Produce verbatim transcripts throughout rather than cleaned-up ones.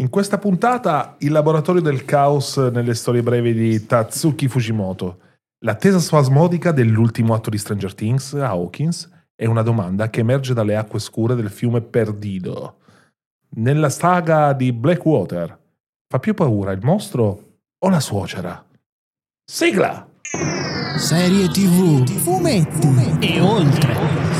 In questa puntata, il laboratorio del caos nelle storie brevi di Tatsuki Fujimoto, l'attesa spasmodica dell'ultimo atto di Stranger Things a Hawkins e una domanda che emerge dalle acque scure del fiume Perdido. Nella saga di Blackwater, fa più paura il mostro o la suocera? Sigla! Serie tivù, fumetti e oltre.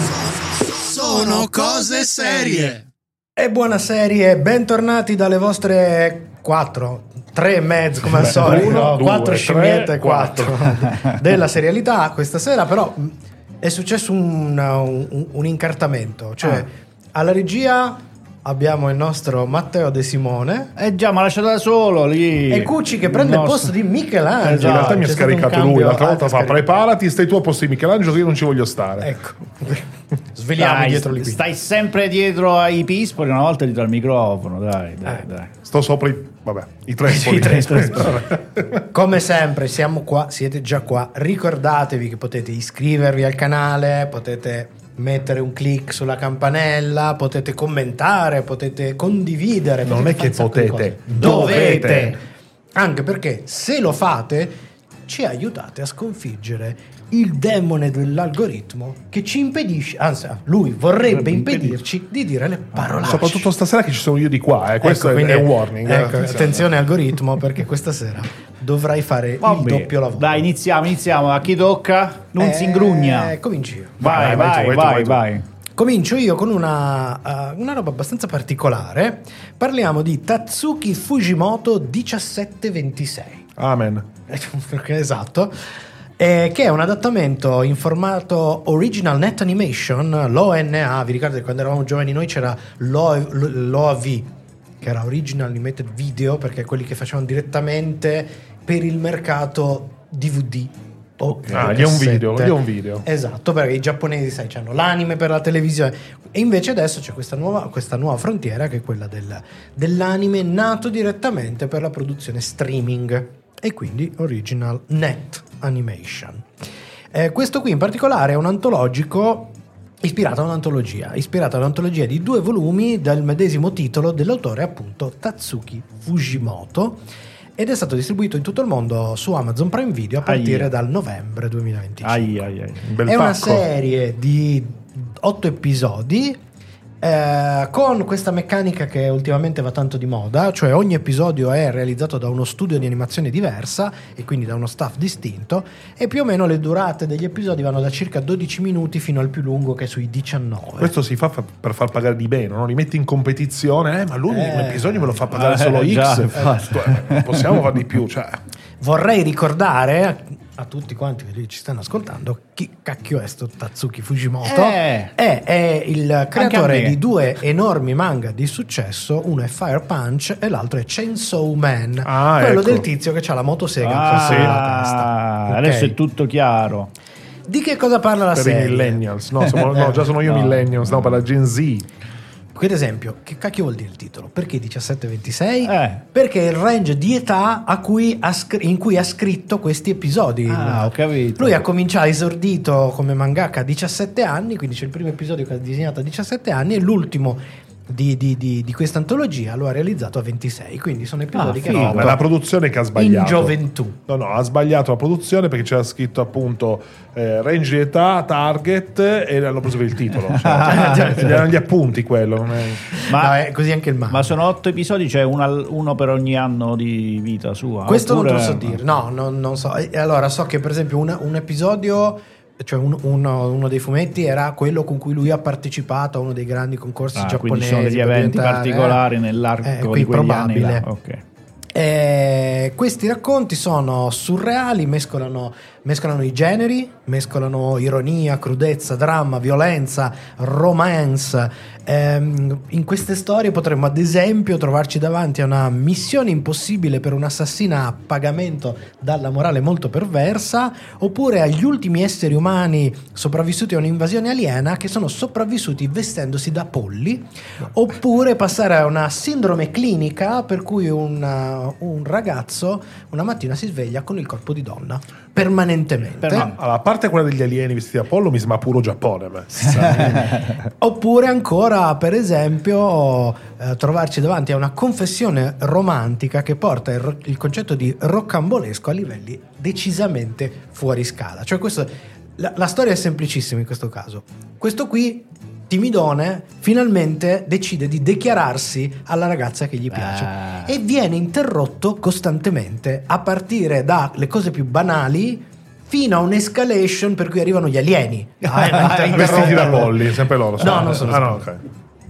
Sono cose serie. E buona serie, bentornati dalle vostre quattro, tre e mezzo come al solito, uno, quattro due, scimmiette e tre, quattro della serialità. Questa sera però è successo un, un, un incartamento, cioè ah. alla regia abbiamo il nostro Matteo De Simone. Eh già, ma lasciato da solo lì. E Cucci che prende il, il posto di Michelangelo. In realtà mi ha scaricato lui. L'altra volta fa: preparati, stai tu a posto di Michelangelo, che io non ci voglio stare. Ecco, sveliamo dai, dietro lì. Stai sempre dietro ai pispoli, una volta dietro al microfono. Dai, dai, eh. dai. Sto sopra i. Vabbè, i trespoli. I trespoli. Come sempre, siamo qua, siete già qua. Ricordatevi che potete iscrivervi al canale, potete mettere un click sulla campanella, potete commentare, potete condividere. Non potete è che potete, dovete. dovete. Anche perché se lo fate ci aiutate a sconfiggere il demone dell'algoritmo che ci impedisce, anzi lui vorrebbe impedirci di dire le parolacce. Soprattutto stasera che ci sono io di qua, eh. Questo ecco, è, è un warning. Ecco, eh. Attenzione algoritmo, perché questa sera dovrai fare Vabbè, il doppio lavoro. Dai, iniziamo, iniziamo. A chi tocca? Non eh, si ingrugna. Cominci io. Vai, vai, vai, vai, vai, vai, vai. Comincio io con una, uh, una roba abbastanza particolare. Parliamo di Tatsuki Fujimoto diciassette ventisei. Amen. Perché esatto. Eh, che è un adattamento in formato Original Net Animation, l'O N A. Vi ricordate quando eravamo giovani noi c'era l'O A V, che era Original Animated Video, perché quelli che facevano direttamente per il mercato D V D. Okay. Ah, gli è un video, gli è un video. Esatto, perché i giapponesi, sai, hanno l'anime per la televisione. E invece adesso c'è questa nuova, questa nuova frontiera, che è quella del, dell'anime nato direttamente per la produzione streaming, e quindi Original Net Animation. Eh, questo qui in particolare è un antologico ispirato a un'antologia, ispirato a un'antologia di due volumi dal medesimo titolo dell'autore, appunto Tatsuki Fujimoto, ed è stato distribuito in tutto il mondo su Amazon Prime Video a partire ai. dal novembre duemilaventicinque. Ai, ai, ai. Bel è pacco. Una serie di otto episodi eh, con questa meccanica che ultimamente va tanto di moda, cioè ogni episodio è realizzato da uno studio di animazione diversa e quindi da uno staff distinto, e più o meno le durate degli episodi vanno da circa dodici minuti fino al più lungo, che è sui diciannove. Questo si fa per far pagare di meno, no? Li metti in competizione, eh, ma lui eh, un episodio me lo fa pagare eh, solo già, X, eh, possiamo far di più, cioè. Vorrei ricordare a tutti quanti che ci stanno ascoltando chi cacchio è sto Tatsuki Fujimoto. Eh. È, è il creatore di due enormi manga di successo, uno è Fire Punch e l'altro è Chainsaw Man, ah, quello ecco. del tizio che ha la motosega ah, sì. nella testa. Okay. Adesso è tutto chiaro. Di che cosa parla la per serie? Per i millennials, no, sono, no, già sono io no, millennials, no, per la Gen Z. Per esempio, che cacchio vuol dire il titolo? Perché diciassette ventisei? Eh. Perché è il range di età a cui ha scr- in cui ha scritto questi episodi. Ah, ho capito. Lui ha cominciato, ha esordito come mangaka a diciassette anni, quindi c'è il primo episodio che ha disegnato a diciassette anni e l'ultimo di, di, di, di questa antologia lo ha realizzato a ventisei, quindi sono episodi ah, che no, ma è la produzione che ha sbagliato in gioventù. No, no, ha sbagliato la produzione, perché c'era scritto appunto eh, range di età, target, e hanno preso per il titolo, cioè, erano gli appunti quello, non è... ma no, è così anche il manga. Ma sono otto episodi, cioè una, uno per ogni anno di vita sua? Questo oppure... non te lo so dire, no, non, non so. E allora so che per esempio una, un episodio, cioè un, uno, uno dei fumetti era quello con cui lui ha partecipato a uno dei grandi concorsi ah, giapponesi. Quindi sono degli eventi particolari eh, nell'arco eh, di quegli probabile. anni là. Ok. Eh, questi racconti sono surreali, mescolano, mescolano i generi, mescolano ironia, crudezza, dramma, violenza, romance. Eh, in queste storie potremmo ad esempio trovarci davanti a una missione impossibile per un'assassina a pagamento dalla morale molto perversa, oppure agli ultimi esseri umani sopravvissuti a un'invasione aliena che sono sopravvissuti vestendosi da polli, oppure passare a una sindrome clinica per cui un, un ragazzo una mattina si sveglia con il corpo di donna. Per permanentemente. Per- no. Allora, a parte quella degli alieni vestiti da Apollo, mi sembra puro Giappone. a me. Oppure ancora, per esempio, eh, trovarci davanti a una confessione romantica che porta il, ro- il concetto di roccambolesco a livelli decisamente fuori scala. Cioè questo, la, la storia è semplicissima in questo caso. Questo qui, timidone, finalmente decide di dichiararsi alla ragazza che gli piace Ah. e viene interrotto costantemente, a partire dalle cose più banali fino a un'escalation per cui arrivano gli alieni. Ah, eh, Vestiti da polli, sempre loro. No, non sono ah, no, ok.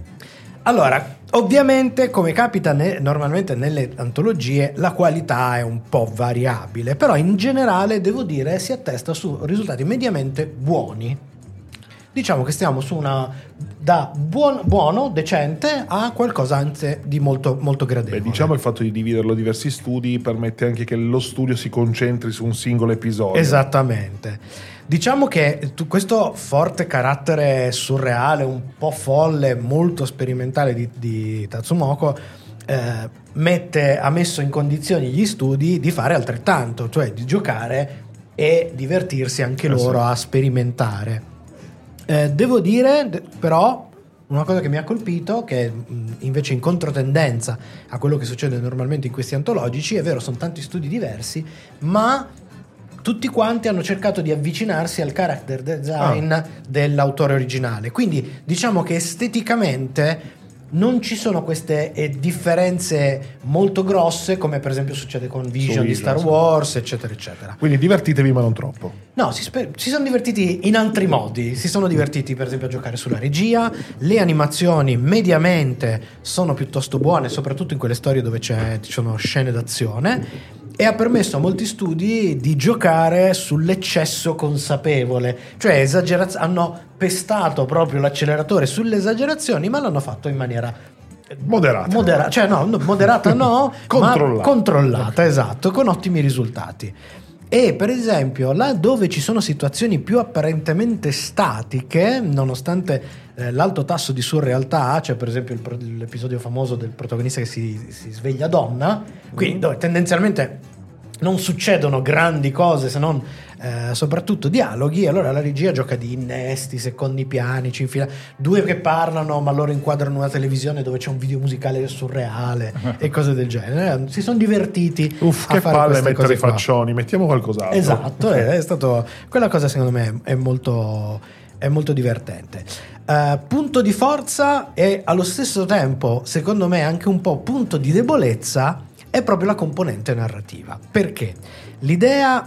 Allora, ovviamente, come capita ne- normalmente nelle antologie, la qualità è un po' variabile, però in generale devo dire si attesta su risultati mediamente buoni. Diciamo che stiamo su una da buon- buono, decente, a qualcosa anzi di molto, molto gradevole. Beh, diciamo il fatto di dividerlo in diversi studi permette anche che lo studio si concentri su un singolo episodio. Esattamente. Diciamo che tu- questo forte carattere surreale, un po' folle, molto sperimentale di, di Tatsumoko eh, mette, ha messo in condizioni gli studi di fare altrettanto, cioè di giocare e divertirsi anche Eh, loro sì. a sperimentare. Eh, devo dire d- però una cosa che mi ha colpito, che mh, invece in controtendenza a quello che succede normalmente in questi antologici, è vero, sono tanti studi diversi, ma tutti quanti hanno cercato di avvicinarsi al character design dell'autore originale. Quindi diciamo che esteticamente non ci sono queste eh, differenze molto grosse, come per esempio succede con Vision, Su di Vision, Star sì. Wars, eccetera, eccetera. Quindi divertitevi, ma non troppo. No, si, spe- si sono divertiti in altri modi. Si sono divertiti, per esempio, a giocare sulla regia. Le animazioni mediamente sono piuttosto buone, soprattutto in quelle storie dove c'è, ci sono scene d'azione. E ha permesso a molti studi di giocare sull'eccesso consapevole, cioè esageraz- hanno pestato proprio l'acceleratore sulle esagerazioni, ma l'hanno fatto in maniera Moderata. modera- cioè no, no, moderata no, Controllata. ma controllata, esatto, con ottimi risultati. E per esempio, là dove ci sono situazioni più apparentemente statiche, nonostante eh, l'alto tasso di surrealtà, c'è per esempio il pro- l'episodio famoso del protagonista che si, si sveglia donna, quindi dove tendenzialmente non succedono grandi cose se non eh, soprattutto dialoghi, allora la regia gioca di innesti, secondi piani, ci infila due che parlano ma loro inquadrano una televisione dove c'è un video musicale surreale e cose del genere. Si sono divertiti Uff, a che fare palle queste mettere cose i qua. faccioni, mettiamo qualcos'altro. Esatto, è, è stato quella cosa, secondo me è molto è molto divertente. Uh, punto di forza e allo stesso tempo, secondo me, anche un po' punto di debolezza è proprio la componente narrativa. Perché l'idea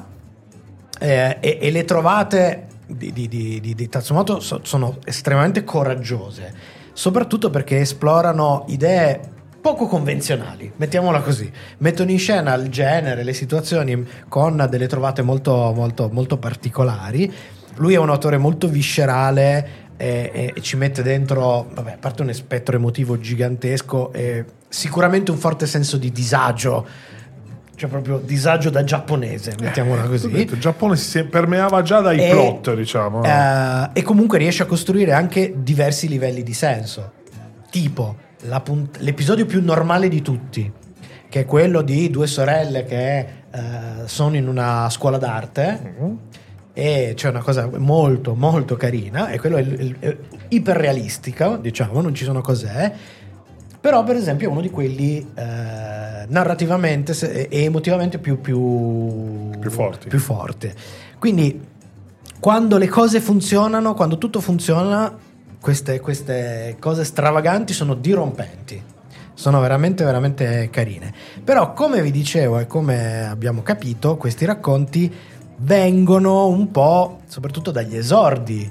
eh, e, e le trovate di, di, di, di, di Tatsumoto so, sono estremamente coraggiose, soprattutto perché esplorano idee poco convenzionali, mettiamola così, mettono in scena il genere, le situazioni con delle trovate molto, molto, molto particolari. Lui è un autore molto viscerale e, e ci mette dentro, vabbè, a parte un spettro emotivo gigantesco e sicuramente un forte senso di disagio, cioè proprio disagio da giapponese, mettiamola così. Detto, il Giappone si permeava già dai E, plot, diciamo. eh, e comunque riesce a costruire anche diversi livelli di senso, tipo la punt- l'episodio più normale di tutti, che è quello di due sorelle che eh, sono in una scuola d'arte. Mm-hmm. E c'è una cosa molto molto carina, e quello è, il- il- è iperrealistica, diciamo, non ci sono cos'è, però per esempio è uno di quelli eh, narrativamente se- e emotivamente più, più, Più forti. più forte. Quindi quando le cose funzionano, quando tutto funziona, queste, queste cose stravaganti sono dirompenti, sono veramente veramente carine. Però, come vi dicevo e come abbiamo capito, questi racconti vengono un po' soprattutto dagli esordi,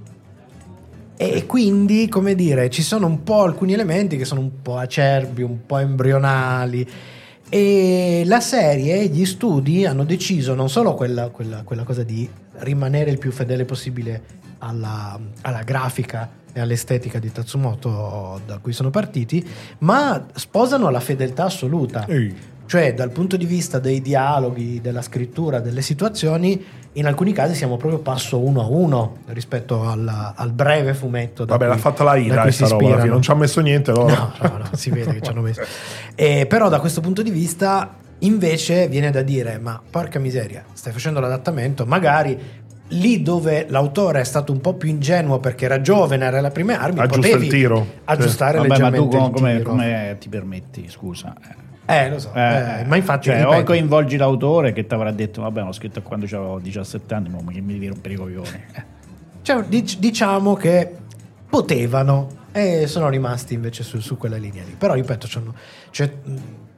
e quindi, come dire, ci sono un po' alcuni elementi che sono un po' acerbi, un po' embrionali, e la serie, gli studi hanno deciso non solo quella, quella, quella cosa di rimanere il più fedele possibile alla, alla grafica e all'estetica di Tatsumoto da cui sono partiti, ma sposano la fedeltà assoluta. Ehi. Cioè, dal punto di vista dei dialoghi, della scrittura, delle situazioni, in alcuni casi siamo proprio passo uno a uno rispetto alla- al breve fumetto. da Vabbè, cui- l'ha fatta la da Ida cui sta si roba alla fine, ispirano. non ci ha messo niente loro. No, no, no, si vede che ci hanno messo. Eh, però da questo punto di vista Invece viene da dire, ma porca miseria, stai facendo l'adattamento, magari lì dove l'autore è stato un po' più ingenuo perché era giovane, era alle prime armi, Aggiusta potevi il tiro. aggiustare Vabbè, ma leggermente tu il come, tiro. come ti permetti, scusa? Eh, lo so, Eh, eh, ma infatti cioè, o ripeto, coinvolgi l'autore che ti avrà detto vabbè, l'ho scritto quando avevo diciassette anni, ma che mi devi rompere i coglioni. Eh. cioè, dic- diciamo che potevano e sono rimasti invece su, su quella linea lì. Però ripeto, c'hanno- cioè, mh,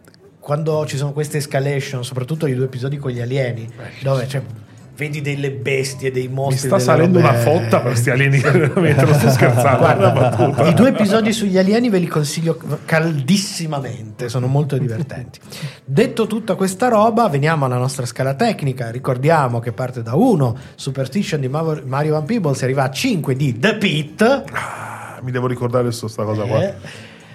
quando ci sono queste escalation, soprattutto i due episodi con gli alieni, dove cioè, vedi delle bestie, dei Mi mostri, sta delle salendo robe- una fotta per questi alieni, veramente, non sto scherzando. Guarda, è una battuta. i due episodi sugli alieni ve li consiglio caldissimamente, sono molto divertenti. Detto tutta questa roba, veniamo alla nostra scala tecnica. Ricordiamo che parte da uno Superstition di Mario Mario Van Peebles, si arriva a cinque di The Pit. Ah, mi devo ricordare su sta cosa qua. Eh,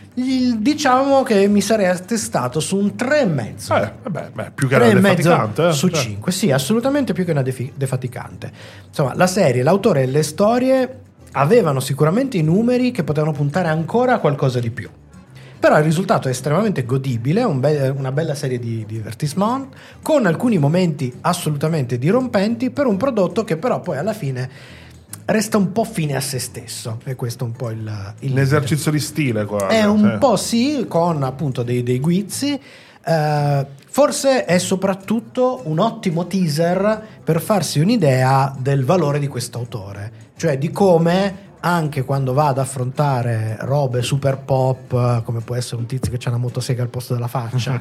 il- diciamo che mi sarei attestato su un tre e mezzo. Eh, vabbè, beh, più che tre era e mezzo defaticante. eh. su Cioè, cinque, sì, assolutamente più che una defi- defaticante. Insomma, la serie, l'autore e le storie avevano sicuramente i numeri che potevano puntare ancora a qualcosa di più. Però il risultato è estremamente godibile, un be- una bella serie di divertissement, con alcuni momenti assolutamente dirompenti per un prodotto che però poi alla fine resta un po' fine a se stesso. E questo è un po' il... il un esercizio di stile qua. è un eh. po' sì, con appunto dei, dei guizzi. Eh, forse è soprattutto un ottimo teaser per farsi un'idea del valore di quest'autore, cioè di come anche quando va ad affrontare robe super pop, eh, come può essere un tizio che c'ha una motosega al posto della faccia,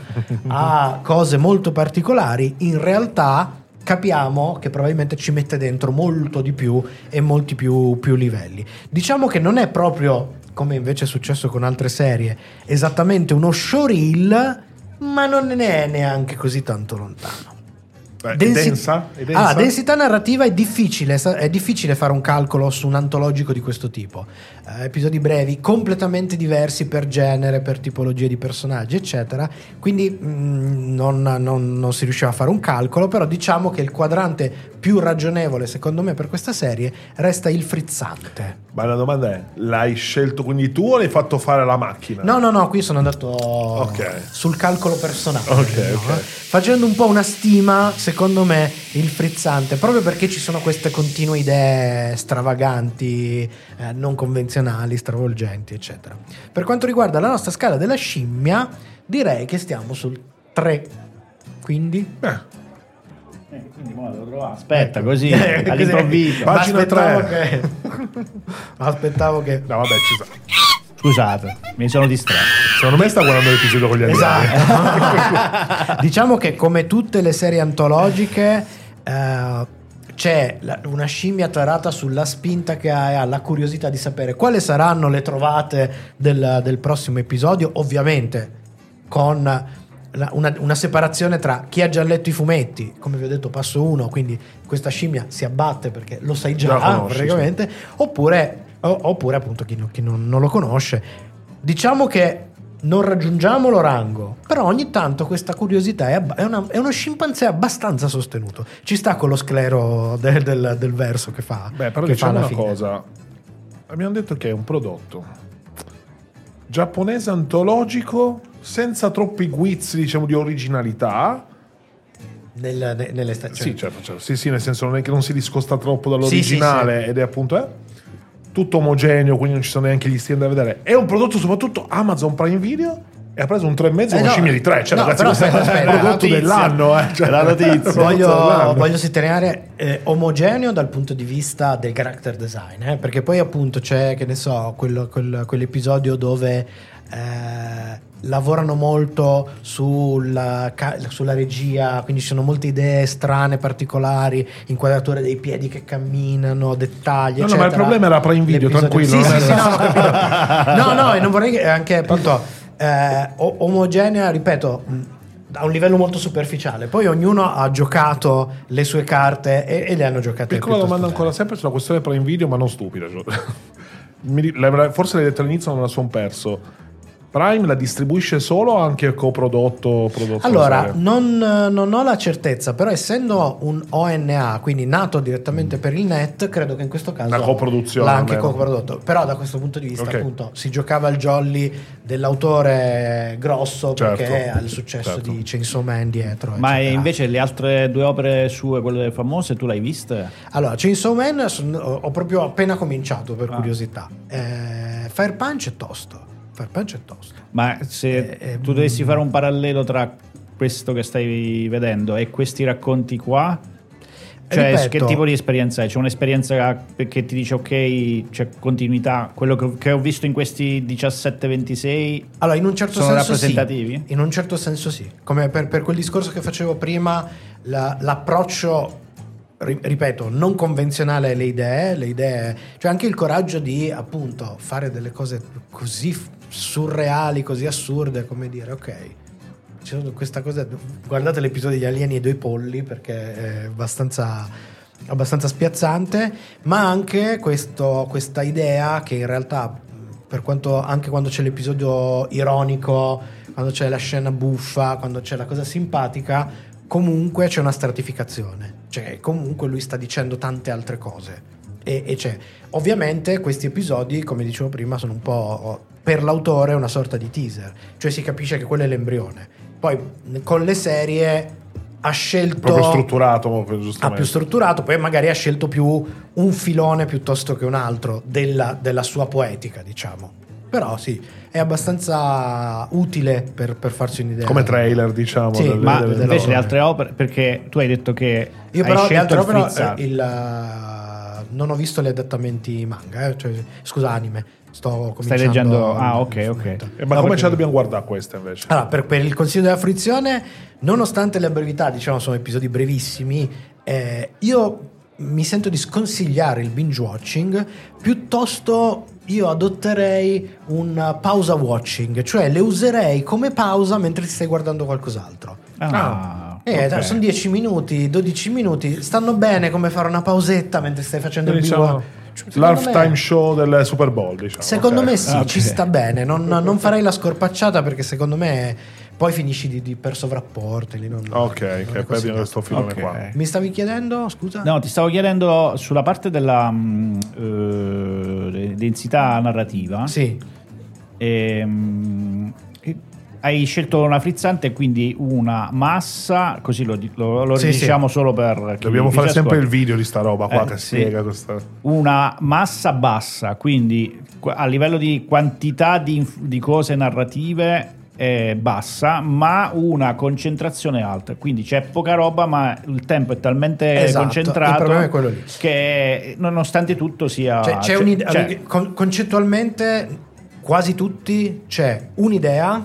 a cose molto particolari, in realtà capiamo che probabilmente ci mette dentro molto di più e molti più, più livelli. Diciamo che non è proprio, come invece è successo con altre serie, esattamente uno showreel, ma non ne è neanche così tanto lontano. Beh, è Densi- densa? È densa? Ah, densità narrativa è difficile, è difficile fare un calcolo su un antologico di questo tipo. Eh, episodi brevi, completamente diversi per genere, per tipologie di personaggi, eccetera. Quindi mh, non, non- non si riusciva a fare un calcolo, però diciamo che il quadrante più ragionevole, secondo me, per questa serie resta il frizzante. Ma la domanda è, l'hai scelto quindi tu o l'hai fatto fare alla macchina? No, no, no, qui sono andato Ok. sul calcolo personale. Ok, diciamo, ok. eh. Facendo un po' una stima, secondo me, il frizzante, proprio perché ci sono queste continue idee stravaganti, eh, non convenzionali, stravolgenti, eccetera. Per quanto riguarda la nostra scala della scimmia, direi che stiamo sul tre. Quindi... Eh, Eh, quindi mo devo trovare. Aspetta, così, Eh, così. all'improvviso. Ma Pagina aspettavo tre. che... aspettavo che... no, vabbè, ci sta. Scusate, mi sono distratto. Secondo me sta guardando l'episodio con gli alieni. Esatto. Diciamo che come tutte le serie antologiche eh, c'è la- una scimmia tarata sulla spinta che ha e ha la curiosità di sapere quali saranno le trovate del, del prossimo episodio, ovviamente con la- una, una separazione tra chi ha già letto i fumetti, come vi ho detto passo uno, quindi questa scimmia si abbatte perché lo sai già, Già la conosci, praticamente, oppure, o- oppure appunto chi, non- chi non, non lo conosce. Diciamo che non raggiungiamo l'orango, però ogni tanto questa curiosità è, abba- è, una- è uno scimpanzé abbastanza sostenuto. Ci sta con lo sclero del, del- del verso che fa. Beh, però che diciamo fa alla una fine. cosa. Abbiamo detto che è un prodotto giapponese antologico senza troppi guizzi, diciamo, di originalità. Nel- ne- nelle stagioni. Sì, certo, certo. Sì, sì, nel senso non è che non si discosta troppo dall'originale Sì, sì, ed è appunto eh, tutto omogeneo, quindi non ci sono neanche gli stili da vedere. È un prodotto soprattutto Amazon Prime Video e ha preso un tre e mezzo Eh, e una no. scimmia di tre. Cioè, No, ragazzi, però questo è aspetta, aspetta, il prodotto la notizia. dell'anno. Eh. Cioè, La notizia. il prodotto Voglio, dell'anno. voglio sottolineare eh, omogeneo dal punto di vista del character design, eh, perché poi appunto c'è, che ne so, quello- quel- quell'episodio dove eh, lavorano molto sulla, ca- sulla regia, quindi ci sono molte idee strane, particolari, inquadrature dei piedi che camminano, dettagli. No, no, ma il eccetera. problema era Prime Video, L'episodio- tranquillo, Sì, non sì, era- sì, no, ho capito. No, no, e non vorrei che anche appunto eh, o- omogenea, ripeto, mh, a un livello molto superficiale. Poi ognuno ha giocato le sue carte e, e le hanno giocate. Piccola piuttosto domanda bene. ancora sempre sulla questione Prime Video, ma non stupida. cioè. Mi ri- l'avrai- Forse l'hai detto all'inizio, non me la sono perso. Prime la distribuisce solo o anche coprodotto prodotto Allora, non, non ho la certezza, però essendo un O N A, quindi nato direttamente per il net, credo che in questo caso una coproduzione l'ha anche almeno. coprodotto. Però da questo punto di vista, Okay. appunto, si giocava il jolly dell'autore grosso, Certo, perché ha il successo certo. di Chainsaw Man dietro. Ma eccetera. invece le altre due opere sue, quelle famose, tu l'hai viste? Allora, Chainsaw Man son- ho ho proprio appena cominciato, per Ah. curiosità. Eh, Fire Punch è tosto. Fire Punch è tosto. Ma se Eh, eh, tu dovessi fare un parallelo tra questo che stai vedendo e questi racconti qua, cioè Ripeto- che tipo di esperienza è? C'è un'esperienza che ti dice ok, c'è continuità, quello che, che ho visto in questi diciassette ventisei Allora, in un certo sono senso rappresentativi? sì. In un certo senso sì. Come per, per quel discorso che facevo prima, la- l'approccio, ri- ripeto, non convenzionale alle idee, le idee, cioè anche il coraggio di appunto fare delle cose così f- surreali, così assurde, come dire, ok. C'è questa cosa, guardate l'episodio degli alieni e dei polli perché è abbastanza, abbastanza spiazzante, ma anche questo, questa idea che in realtà, per quanto anche quando c'è l'episodio ironico, quando c'è la scena buffa, quando c'è la cosa simpatica, comunque c'è una stratificazione, cioè comunque lui sta dicendo tante altre cose e, e c'è ovviamente questi episodi, come dicevo prima, sono un po' per l'autore una sorta di teaser, cioè si capisce che quello è l'embrione. Poi con le serie ha scelto proprio strutturato, proprio, ha giustamente. più strutturato, poi magari ha scelto più un filone piuttosto che un altro della, della sua poetica, diciamo. Però sì, è abbastanza utile per, per farsi un'idea. Come trailer, diciamo. Sì, delle- Ma delle- delle invece opere. le altre opere, perché tu hai detto che Io hai però le scelto altre il opere frizzante. eh, il, eh, non ho visto gli adattamenti manga, eh, cioè, scusa anime, sto cominciando. Stai leggendo? Ah, ok, il ok. fumetto. Eh, ma No, come perché- ce la dobbiamo guardare questa invece? Allora, per, per il consiglio della fruizione, nonostante le brevità, diciamo, sono episodi brevissimi, eh, io mi sento di sconsigliare il binge watching, piuttosto io adotterei un pausa watching, cioè le userei come pausa mentre ti stai guardando qualcos'altro. Ah, Eh, ok. sono dieci minuti, dodici minuti, stanno bene come fare una pausetta mentre stai facendo il Diciamo, binge watching. Secondo l'halftime me- show del Super Bowl, diciamo. Secondo ok. me sì, Ah, ok. ci sta bene. Non, non farei la scorpacciata perché secondo me poi finisci di, di per sovrapporteli. Non, Ok, non che è perdi consigliato. questo filone Ok. qua. Mi stavi chiedendo, scusa? No, ti stavo chiedendo sulla parte della mh, eh, densità narrativa. Sì. Ehm, eh, hai scelto una frizzante, quindi una massa, così lo, di- lo, lo Sì, diciamo solo per chi- Dobbiamo chi fare ci sempre il ascolta. video di sta roba qua Eh, che sì. spiega questa. Una massa bassa, quindi qu- a livello di quantità di, inf- di cose narrative è bassa, ma una concentrazione alta, quindi c'è poca roba ma il tempo è talmente Esatto, concentrato il problema è quello lì. che nonostante tutto sia Cioè, c'è c'è- un'idea- c'è- con- concettualmente quasi tutti c'è un'idea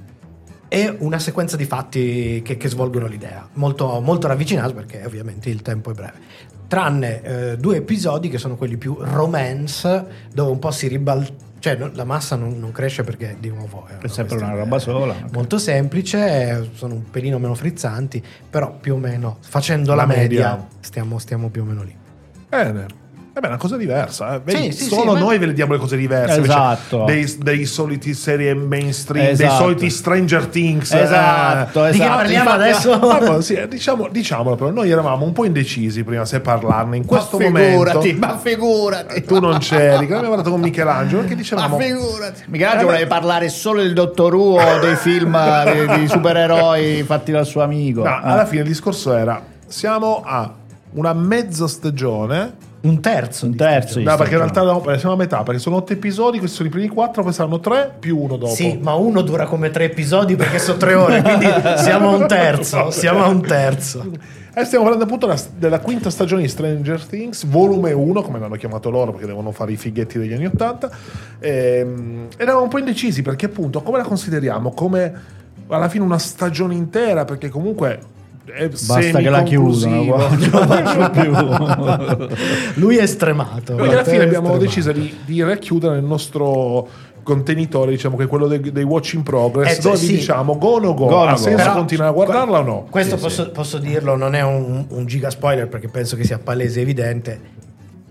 e una sequenza di fatti che, che svolgono l'idea, molto, molto ravvicinati perché ovviamente il tempo è breve. Tranne eh, due episodi che sono quelli più romance, dove un po' si ribalta, cioè no- la massa non, non cresce perché di nuovo È sempre una questione roba sola. molto semplice, sono un pelino meno frizzanti, però più o meno facendo la, La media, media. stiamo, stiamo più o meno lì. Bene. Eh beh, è una cosa diversa. Eh. Vedi, Sì, sì, solo sì, ma- noi vediamo le cose diverse. invece Esatto. Dei, dei soliti serie mainstream, dei Esatto. soliti Stranger Things. eh. Esatto, Di che esatto. parliamo Infatti- adesso? Ah, poi sì, eh, diciamo, diciamolo però, noi eravamo un po' indecisi prima se parlarne. In questo ma momento figurati, ma figurati. tu non c'eri, che abbiamo parlato con Michelangelo perché dicevamo Ma figurati. Michelangelo Eh, voleva parlare solo del Dottor Who o dei film di, di supereroi fatti dal suo amico. no, Eh. alla fine il discorso era siamo a una mezza stagione. Un terzo. Un di terzo. stagione. No, Sì, perché in stagione. realtà no, siamo a metà, perché sono otto episodi, questi sono i primi quattro, poi saranno tre più uno dopo. Sì, ma uno dura come tre episodi perché sono tre ore, quindi siamo a un terzo. Siamo a un terzo. E stiamo parlando appunto della, della quinta stagione di Stranger Things, volume uno, come l'hanno chiamato loro, perché devono fare i fighetti degli anni ottanta. Ehm, eravamo un po' indecisi, perché appunto, come la consideriamo? Come alla fine una stagione intera, perché comunque è Basta che la chiudano, semi-conclusivo. non faccio più. Lui è stremato. Noi alla fine È abbiamo stremato. deciso di, di racchiudere il nostro contenitore, diciamo che è quello dei, dei watch in progress, Eh, dove sì. vi diciamo go o no go, Go o ha no go. senso Però- continuare a guardarla o no? Questo Sì, posso, posso dirlo, non è un, un giga spoiler perché penso che sia palese e evidente.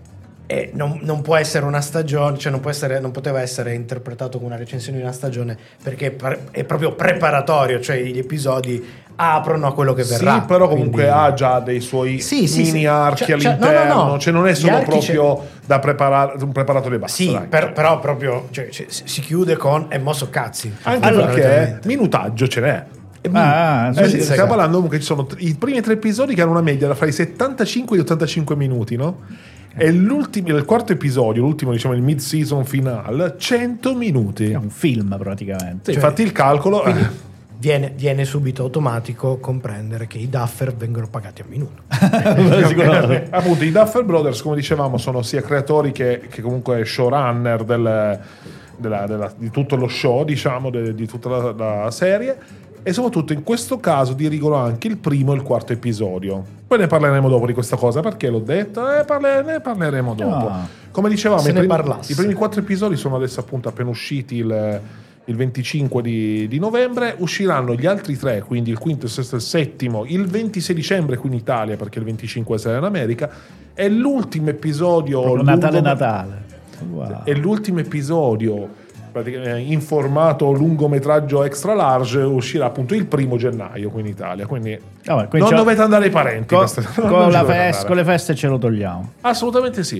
e non, non può essere una stagione, cioè non può essere, non poteva essere interpretato come una recensione di una stagione, perché pre- è proprio preparatorio, cioè gli episodi aprono a quello che verrà. Sì, però comunque quindi... ha già dei suoi sì, sì, mini sì. archi Cioè, cioè, all'interno, no, no, no. cioè non è Gli solo archi proprio da preparare un preparatore basta. Sì, dai. per- però proprio cioè, cioè, si chiude con e mosso cazzi. Anche Allora, perché veramente. minutaggio ce n'è. Ah, Eh sì, sì, sì. stiamo parlando comunque, ci sono t- i primi tre episodi che hanno una media fra i settantacinque e gli ottantacinque minuti, no? E l'ultimo, il quarto episodio, l'ultimo, diciamo il mid-season finale, cento minuti. È un film praticamente. Sì, Cioè, infatti il calcolo quindi eh, viene, viene subito automatico comprendere che i Duffer vengono pagati a minuto. Sicuramente. appunto i Duffer Brothers, come dicevamo, sono sia creatori che, che comunque showrunner del, della, della, di tutto lo show, diciamo, de, di tutta la, la serie, e soprattutto in questo caso dirigono anche il primo e il quarto episodio. Poi ne parleremo dopo di questa cosa, perché l'ho detto, eh, parle, ne parleremo dopo. Ah. Come dicevamo, Se i ne primi, parlasse. i primi quattro episodi sono adesso appunto appena usciti il, il venticinque di, di novembre, usciranno gli altri tre, quindi il quinto, il sesto e il settimo, il ventisei dicembre qui in Italia, perché il venticinque sarà in America, e l'ultimo episodio... Proprio Natale lungo- Natale. Wow. e l'ultimo episodio praticamente in formato lungometraggio extra large uscirà appunto il primo gennaio qui in Italia, quindi Vabbè, quindi non c'ho- dovete andare ai parenti Con, questa- non con ci la dovete fest- andare. con le feste ce lo togliamo. Assolutamente sì.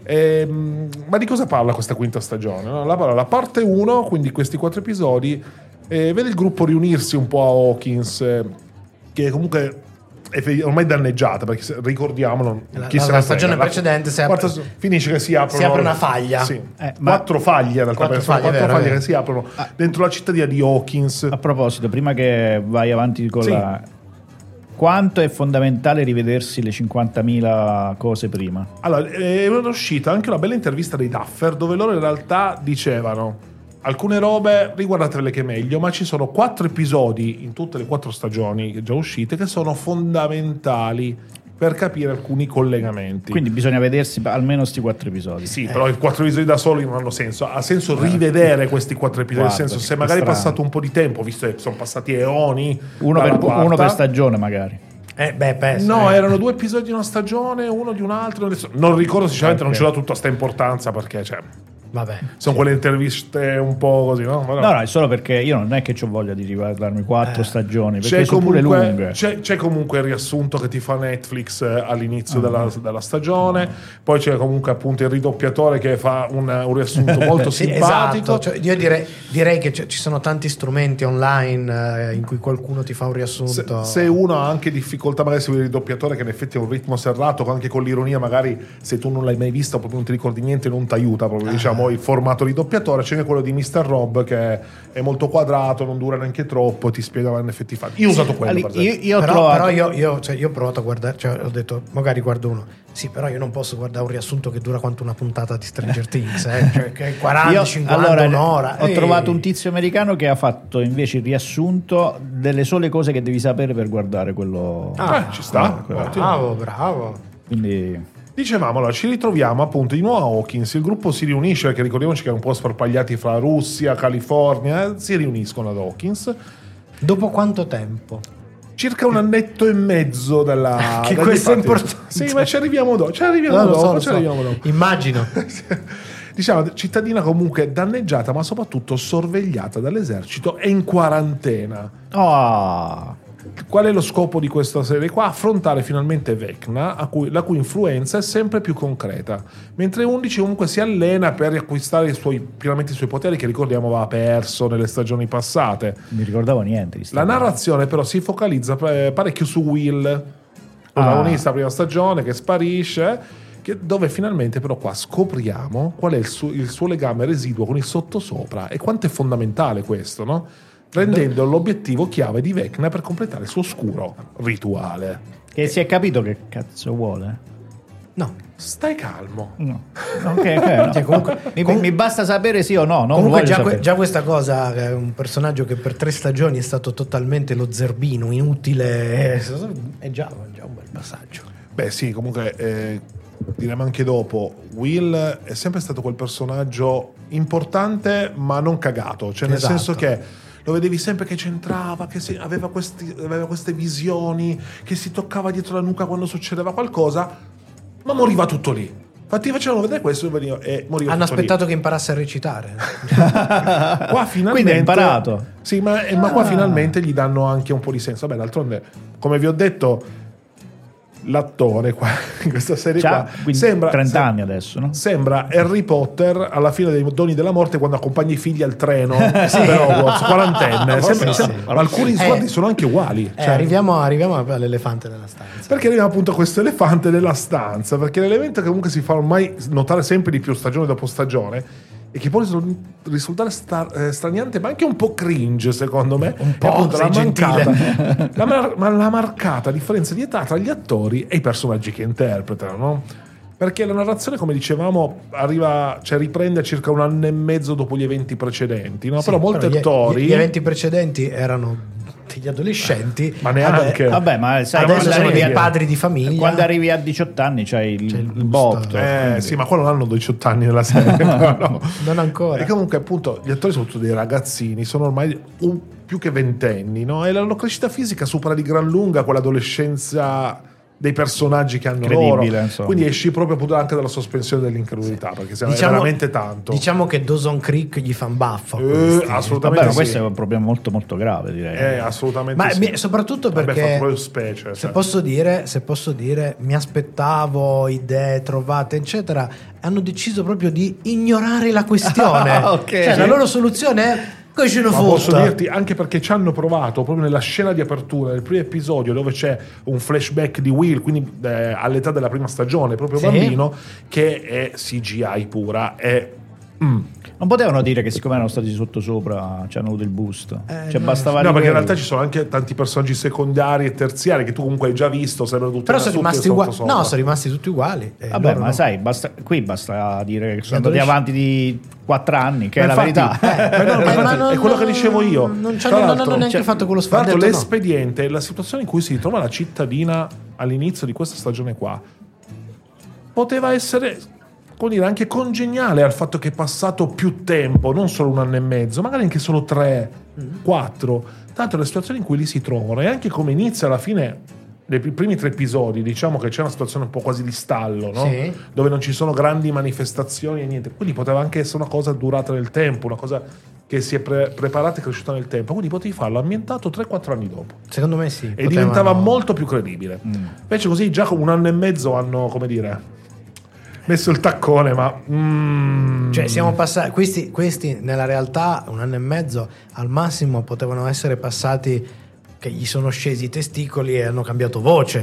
Ehm, ma di cosa parla questa quinta stagione? No? La, parla, la parte uno, quindi questi quattro episodi, eh, vede il gruppo riunirsi un po' a Hawkins, eh, che comunque è ormai danneggiata, perché se- ricordiamolo, La- chi la- se la ne stagione frega. precedente si apre- quarta- finisce che si aprono, si apre una faglia. sì. Eh, ma- quattro faglie, in realtà, Quattro perché sono faglie, quattro vero, faglie vero. che si aprono dentro la cittadina di Hawkins. A proposito, prima che vai avanti con Sì. la... Quanto è fondamentale rivedersi le cinquantamila cose prima? Allora, è uscita anche una bella intervista dei Duffer dove loro in realtà dicevano alcune robe riguardatele che è meglio, ma ci sono quattro episodi in tutte le quattro stagioni già uscite che sono fondamentali per capire alcuni collegamenti. Quindi bisogna vedersi almeno sti quattro episodi. Sì, però i quattro episodi da soli non hanno senso. Ha senso rivedere questi quattro episodi. Nel Guarda, senso, se che magari è strano. passato un po' di tempo, visto che sono passati eoni, Uno dalla per, quarta. uno per stagione magari. Eh, beh, penso, No, eh. erano due episodi di una stagione, uno di un altro. Adesso non ricordo, sinceramente, Ok. non ce l'ha tutta sta importanza perché cioè, Vabbè. sono quelle interviste un po' così, no? Ma no. No, no, è solo perché io non è che ho voglia di riguardarmi quattro Eh. stagioni, perché C'è sono pure comunque, lunghe. c'è, c'è comunque il riassunto che ti fa Netflix eh, all'inizio Ah. della, della stagione, poi c'è comunque appunto il ridoppiatore che fa un, un riassunto molto Sì, simpatico. esatto. Cioè, io direi, direi che c- ci sono tanti strumenti online eh, in cui qualcuno ti fa un Se, riassunto. se uno ha anche difficoltà magari a seguire il doppiatore, che in effetti ha un ritmo serrato, anche con l'ironia, magari se tu non l'hai mai visto, proprio non ti ricordi niente, non ti aiuta proprio, diciamo, il formato di doppiatore. C'è anche quello di mister Rob che è molto quadrato, non dura neanche troppo, ti spiega in effetti i fatti. Io ho usato quello, Ali- per io, esempio. io ho però, trovato... però io, io, cioè, io ho provato a guardare, cioè, ho detto magari guardo uno. Sì, però io non posso guardare un riassunto che dura quanto una puntata di Stranger Things, eh? Cioè che è quaranta, Io- cinquanta, allora, un'ora. Ho Ehi. trovato un tizio americano che ha fatto invece il riassunto delle sole cose che devi sapere per guardare quello. Ah, Eh, ci sta. Bravo, bravo. Quindi Dicevamo, allora, ci ritroviamo appunto di nuovo a Hawkins, il gruppo si riunisce, perché ricordiamoci che erano un po' sparpagliati fra Russia, California, eh, si riuniscono ad Hawkins. Dopo quanto tempo? Circa un annetto e mezzo dalla... Che dal questo è dibattito. importante. Sì, ma ci arriviamo dopo, ci arriviamo No, lo dopo, so, lo ci so. arriviamo dopo. Immagino. Diciamo, cittadina comunque danneggiata, ma soprattutto sorvegliata dall'esercito e in quarantena. oh, Qual è lo scopo di questa serie qua? Affrontare finalmente Vecna, a cui- la cui influenza è sempre più concreta, mentre undici comunque si allena per riacquistare i suoi, pienamente i suoi poteri, che ricordiamo aveva perso nelle stagioni passate. mi ricordavo niente di sta La cosa. narrazione però si focalizza eh, parecchio su Will, protagonista della prima stagione, che sparisce, che- dove finalmente però qua scopriamo qual è il suo, il suo legame residuo con il sottosopra e quanto è fondamentale questo, no? Rendendo l'obiettivo chiave di Vecna per completare il suo oscuro rituale. Che si è capito che cazzo vuole? No. Stai calmo. No. Ok, ok, no. Cioè, comunque- mi, com- mi basta sapere sì o no. Non Comunque voglio già, que- sapere. già questa cosa, che è un personaggio che per tre stagioni è stato totalmente lo zerbino, inutile, è, è già, già un bel passaggio. Beh sì, comunque eh, diremo anche dopo, Will è sempre stato quel personaggio importante ma non cagato, cioè nel Esatto. senso che lo vedevi sempre che c'entrava, che si- aveva, questi- aveva queste visioni, che si toccava dietro la nuca quando succedeva qualcosa, ma moriva tutto lì. Infatti facevano vedere questo e veniva- e moriva Hanno tutto aspettato lì. che imparasse a recitare. Qua finalmente Quindi ha imparato. Sì, ma, eh, ma qua Ah. finalmente gli danno anche un po' di senso. Vabbè, d'altronde, come vi ho detto, l'attore qua in questa serie C'ha qua quindi sembra trenta sem- anni adesso, no? Sembra Harry Potter alla fine dei Doni della Morte quando accompagna i figli al treno per Hogwarts, quarantenne. Sembra- sì, sembra- sì. ma alcuni Eh, sguardi sono anche uguali. Eh, cioè- arriviamo, arriviamo all'elefante nella stanza. perché arriva appunto questo elefante nella stanza, perché l'elemento che comunque si fa ormai notare sempre di più stagione dopo stagione e che può risul- risultare sta- eh, straniante ma anche un po' cringe secondo me, Un po', è appunto la sei mancata, gentile. la, mar- ma la marcata differenza di età tra gli attori e i personaggi che interpretano, no? Perché la narrazione, come dicevamo, arriva, cioè riprende circa un anno e mezzo dopo gli eventi precedenti, no? Sì, però molti gli- attori Gli, gli eventi precedenti erano degli adolescenti, ma neanche. Vabbè, ma sai, adesso quando sono arrivi, dei a, padri di famiglia. quando arrivi a diciotto anni c'hai il, C'è il il busto. botto. Eh quindi- sì, ma quello non hanno diciotto anni nella serie. però no. Non ancora. E comunque, appunto, gli attori sono tutti dei ragazzini, sono ormai un- più che ventenni, no? E la loro crescita fisica supera di gran lunga quell'adolescenza dei personaggi che hanno Incredibile, loro. insomma. Quindi esci proprio appunto anche dalla sospensione dell'incredulità, perché siamo Diciamo- veramente tanto. Diciamo che Dawson Creek gli fa un baffo. a Eh, questi. assolutamente. Vabbè, ma sì. questo è un problema molto molto grave, direi. Eh, assolutamente. Ma sì. mi- soprattutto Vabbè, perché fa proprio specie. se cioè. posso dire, se posso dire, mi aspettavo idee trovate, eccetera. Hanno deciso proprio di ignorare la questione. Ok. Cioè, la loro soluzione è che ce ne Ma posso fotta. dirti anche perché ci hanno provato proprio nella scena di apertura del primo episodio dove c'è un flashback di Will, quindi eh, all'età della prima stagione, proprio Sì. bambino, che è C G I pura. È mm. Non potevano dire che siccome erano stati sotto sopra ci hanno avuto il boost. Eh, cioè no, bastava No, perché in ripetere. realtà ci sono anche tanti personaggi secondari e terziari che tu comunque hai già visto, sembrano tutti Però sono assunti rimasti e uguali. sotto sopra. No, sono rimasti tutti uguali. Eh, Vabbè, loro ma no. sai, basta, qui basta dire che sono andati adolescenti- avanti di quattro anni, che Ma è la infatti- verità. eh, ma no, ma Eh, infatti non- è quello che dicevo io. Non, Tra c'hanno- non l'altro- hanno neanche cioè, fatto quello Tra l'altro sfardetto, no. l'espediente, la situazione in cui si trova la cittadina all'inizio di questa stagione qua poteva essere, come dire, anche congeniale al fatto che è passato più tempo, non solo un anno e mezzo, magari anche solo tre, quattro. Tanto la situazione in cui li si trovano e anche come inizia alla fine dei primi tre episodi, diciamo che c'è una situazione un po' quasi di stallo, no? Sì. Dove non ci sono grandi manifestazioni e niente. Quindi poteva anche essere una cosa durata nel tempo, una cosa che si è pre- preparata e cresciuta nel tempo. Quindi potevi farlo ambientato tre quattro anni dopo. Secondo me sì. E potevano- diventava molto più credibile. Mm. Invece così già con un anno e mezzo hanno, come dire, messo il taccone, ma... mm, Cioè, siamo passati. Questi, questi nella realtà, un anno e mezzo al massimo potevano essere passati. Che gli sono scesi i testicoli e hanno cambiato voce.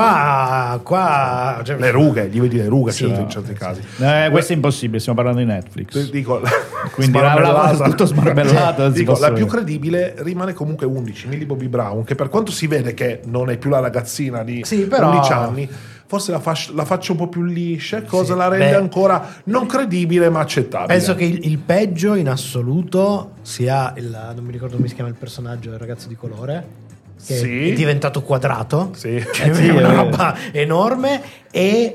Qua, qua cioè, le rughe, gli vedi le rughe Sì, certo, no, in certi casi. Eh, questo è impossibile, stiamo parlando di Netflix. Ti Dico, Quindi la- la- smarmellata. tutto smarmellato, non si Dico, posso la più vedere. credibile rimane comunque undici, Millie Bobby Brown, che per quanto si vede che non è più la ragazzina di Sì, però- undici anni, forse la, fascia, la faccia un po' più liscia, cosa Sì, la rende beh. ancora non credibile ma accettabile. penso che il, il peggio in assoluto sia il. Non mi ricordo come si chiama il personaggio, il ragazzo di colore. Che Sì. è diventato quadrato. Sì. Cioè, Sì, è una è vero. roba enorme. E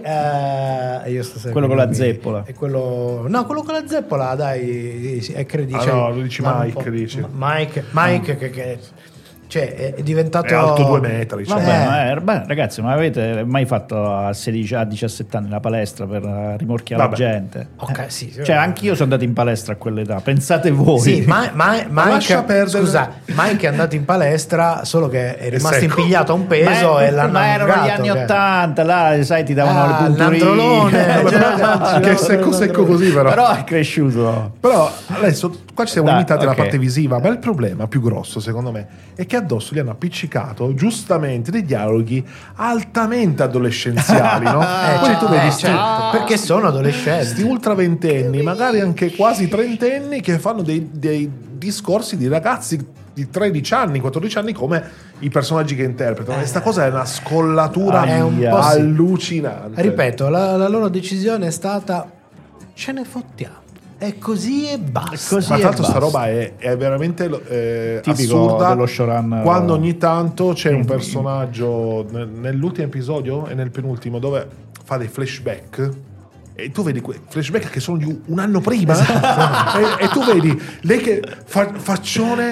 eh, io sto Quello con la zeppola. E quello, no, quello con la zeppola, dai. Sì, è credi, Ah, cioè, no, lo dici l'hanno un Mike, po'- dici. Ma- Mike, Mike che, che cioè, è, è diventato. È alto due metri. Cioè. Vabbè, Eh. ma è- beh, ragazzi, ma avete mai fatto a sedici a diciassette anni la palestra per eh, rimorchiare Vabbè. la gente? Ok, Eh, sì, sì, cioè, vabbè. anch'io sono andato in palestra a quell'età. Pensate voi. Sì, ma, ma- lascia Mike, perdere. scusa, Mike è andato in palestra, solo che è rimasto secco. impigliato a un peso Ma, e è- l'hanno ma erano gli allungato, anni cioè. ottanta, là, sai, ti davano Ah, le punturine. l'androlone, Vabbè, però- che è secco secco così però. Però è cresciuto. Però adesso qua ci siamo Dai, limitati alla ok. parte visiva, ma il problema più grosso secondo me è che addosso gli hanno appiccicato giustamente dei dialoghi altamente adolescenziali, no? Eh, Quindi tu certo, vedi eh, sti, certo, perché sono adolescenti. sti ultra ventenni, magari anche quasi trentenni, che fanno dei, dei discorsi di ragazzi di tredici anni, quattordici anni come i personaggi che interpretano. E sta cosa è una scollatura È un po' sì. allucinante. Ripeto, la, la loro decisione è stata ce ne fottiamo. È così e basta. Così Ma e tra l'altro sta basta. roba è, è veramente eh, Tipico assurda dello showrunner. quando ogni tanto c'è un Mm. personaggio ne- nell'ultimo episodio e nel penultimo dove fa dei flashback e tu vedi quei flashback che sono di un anno prima Esatto. e, e tu vedi lei che fa, faccione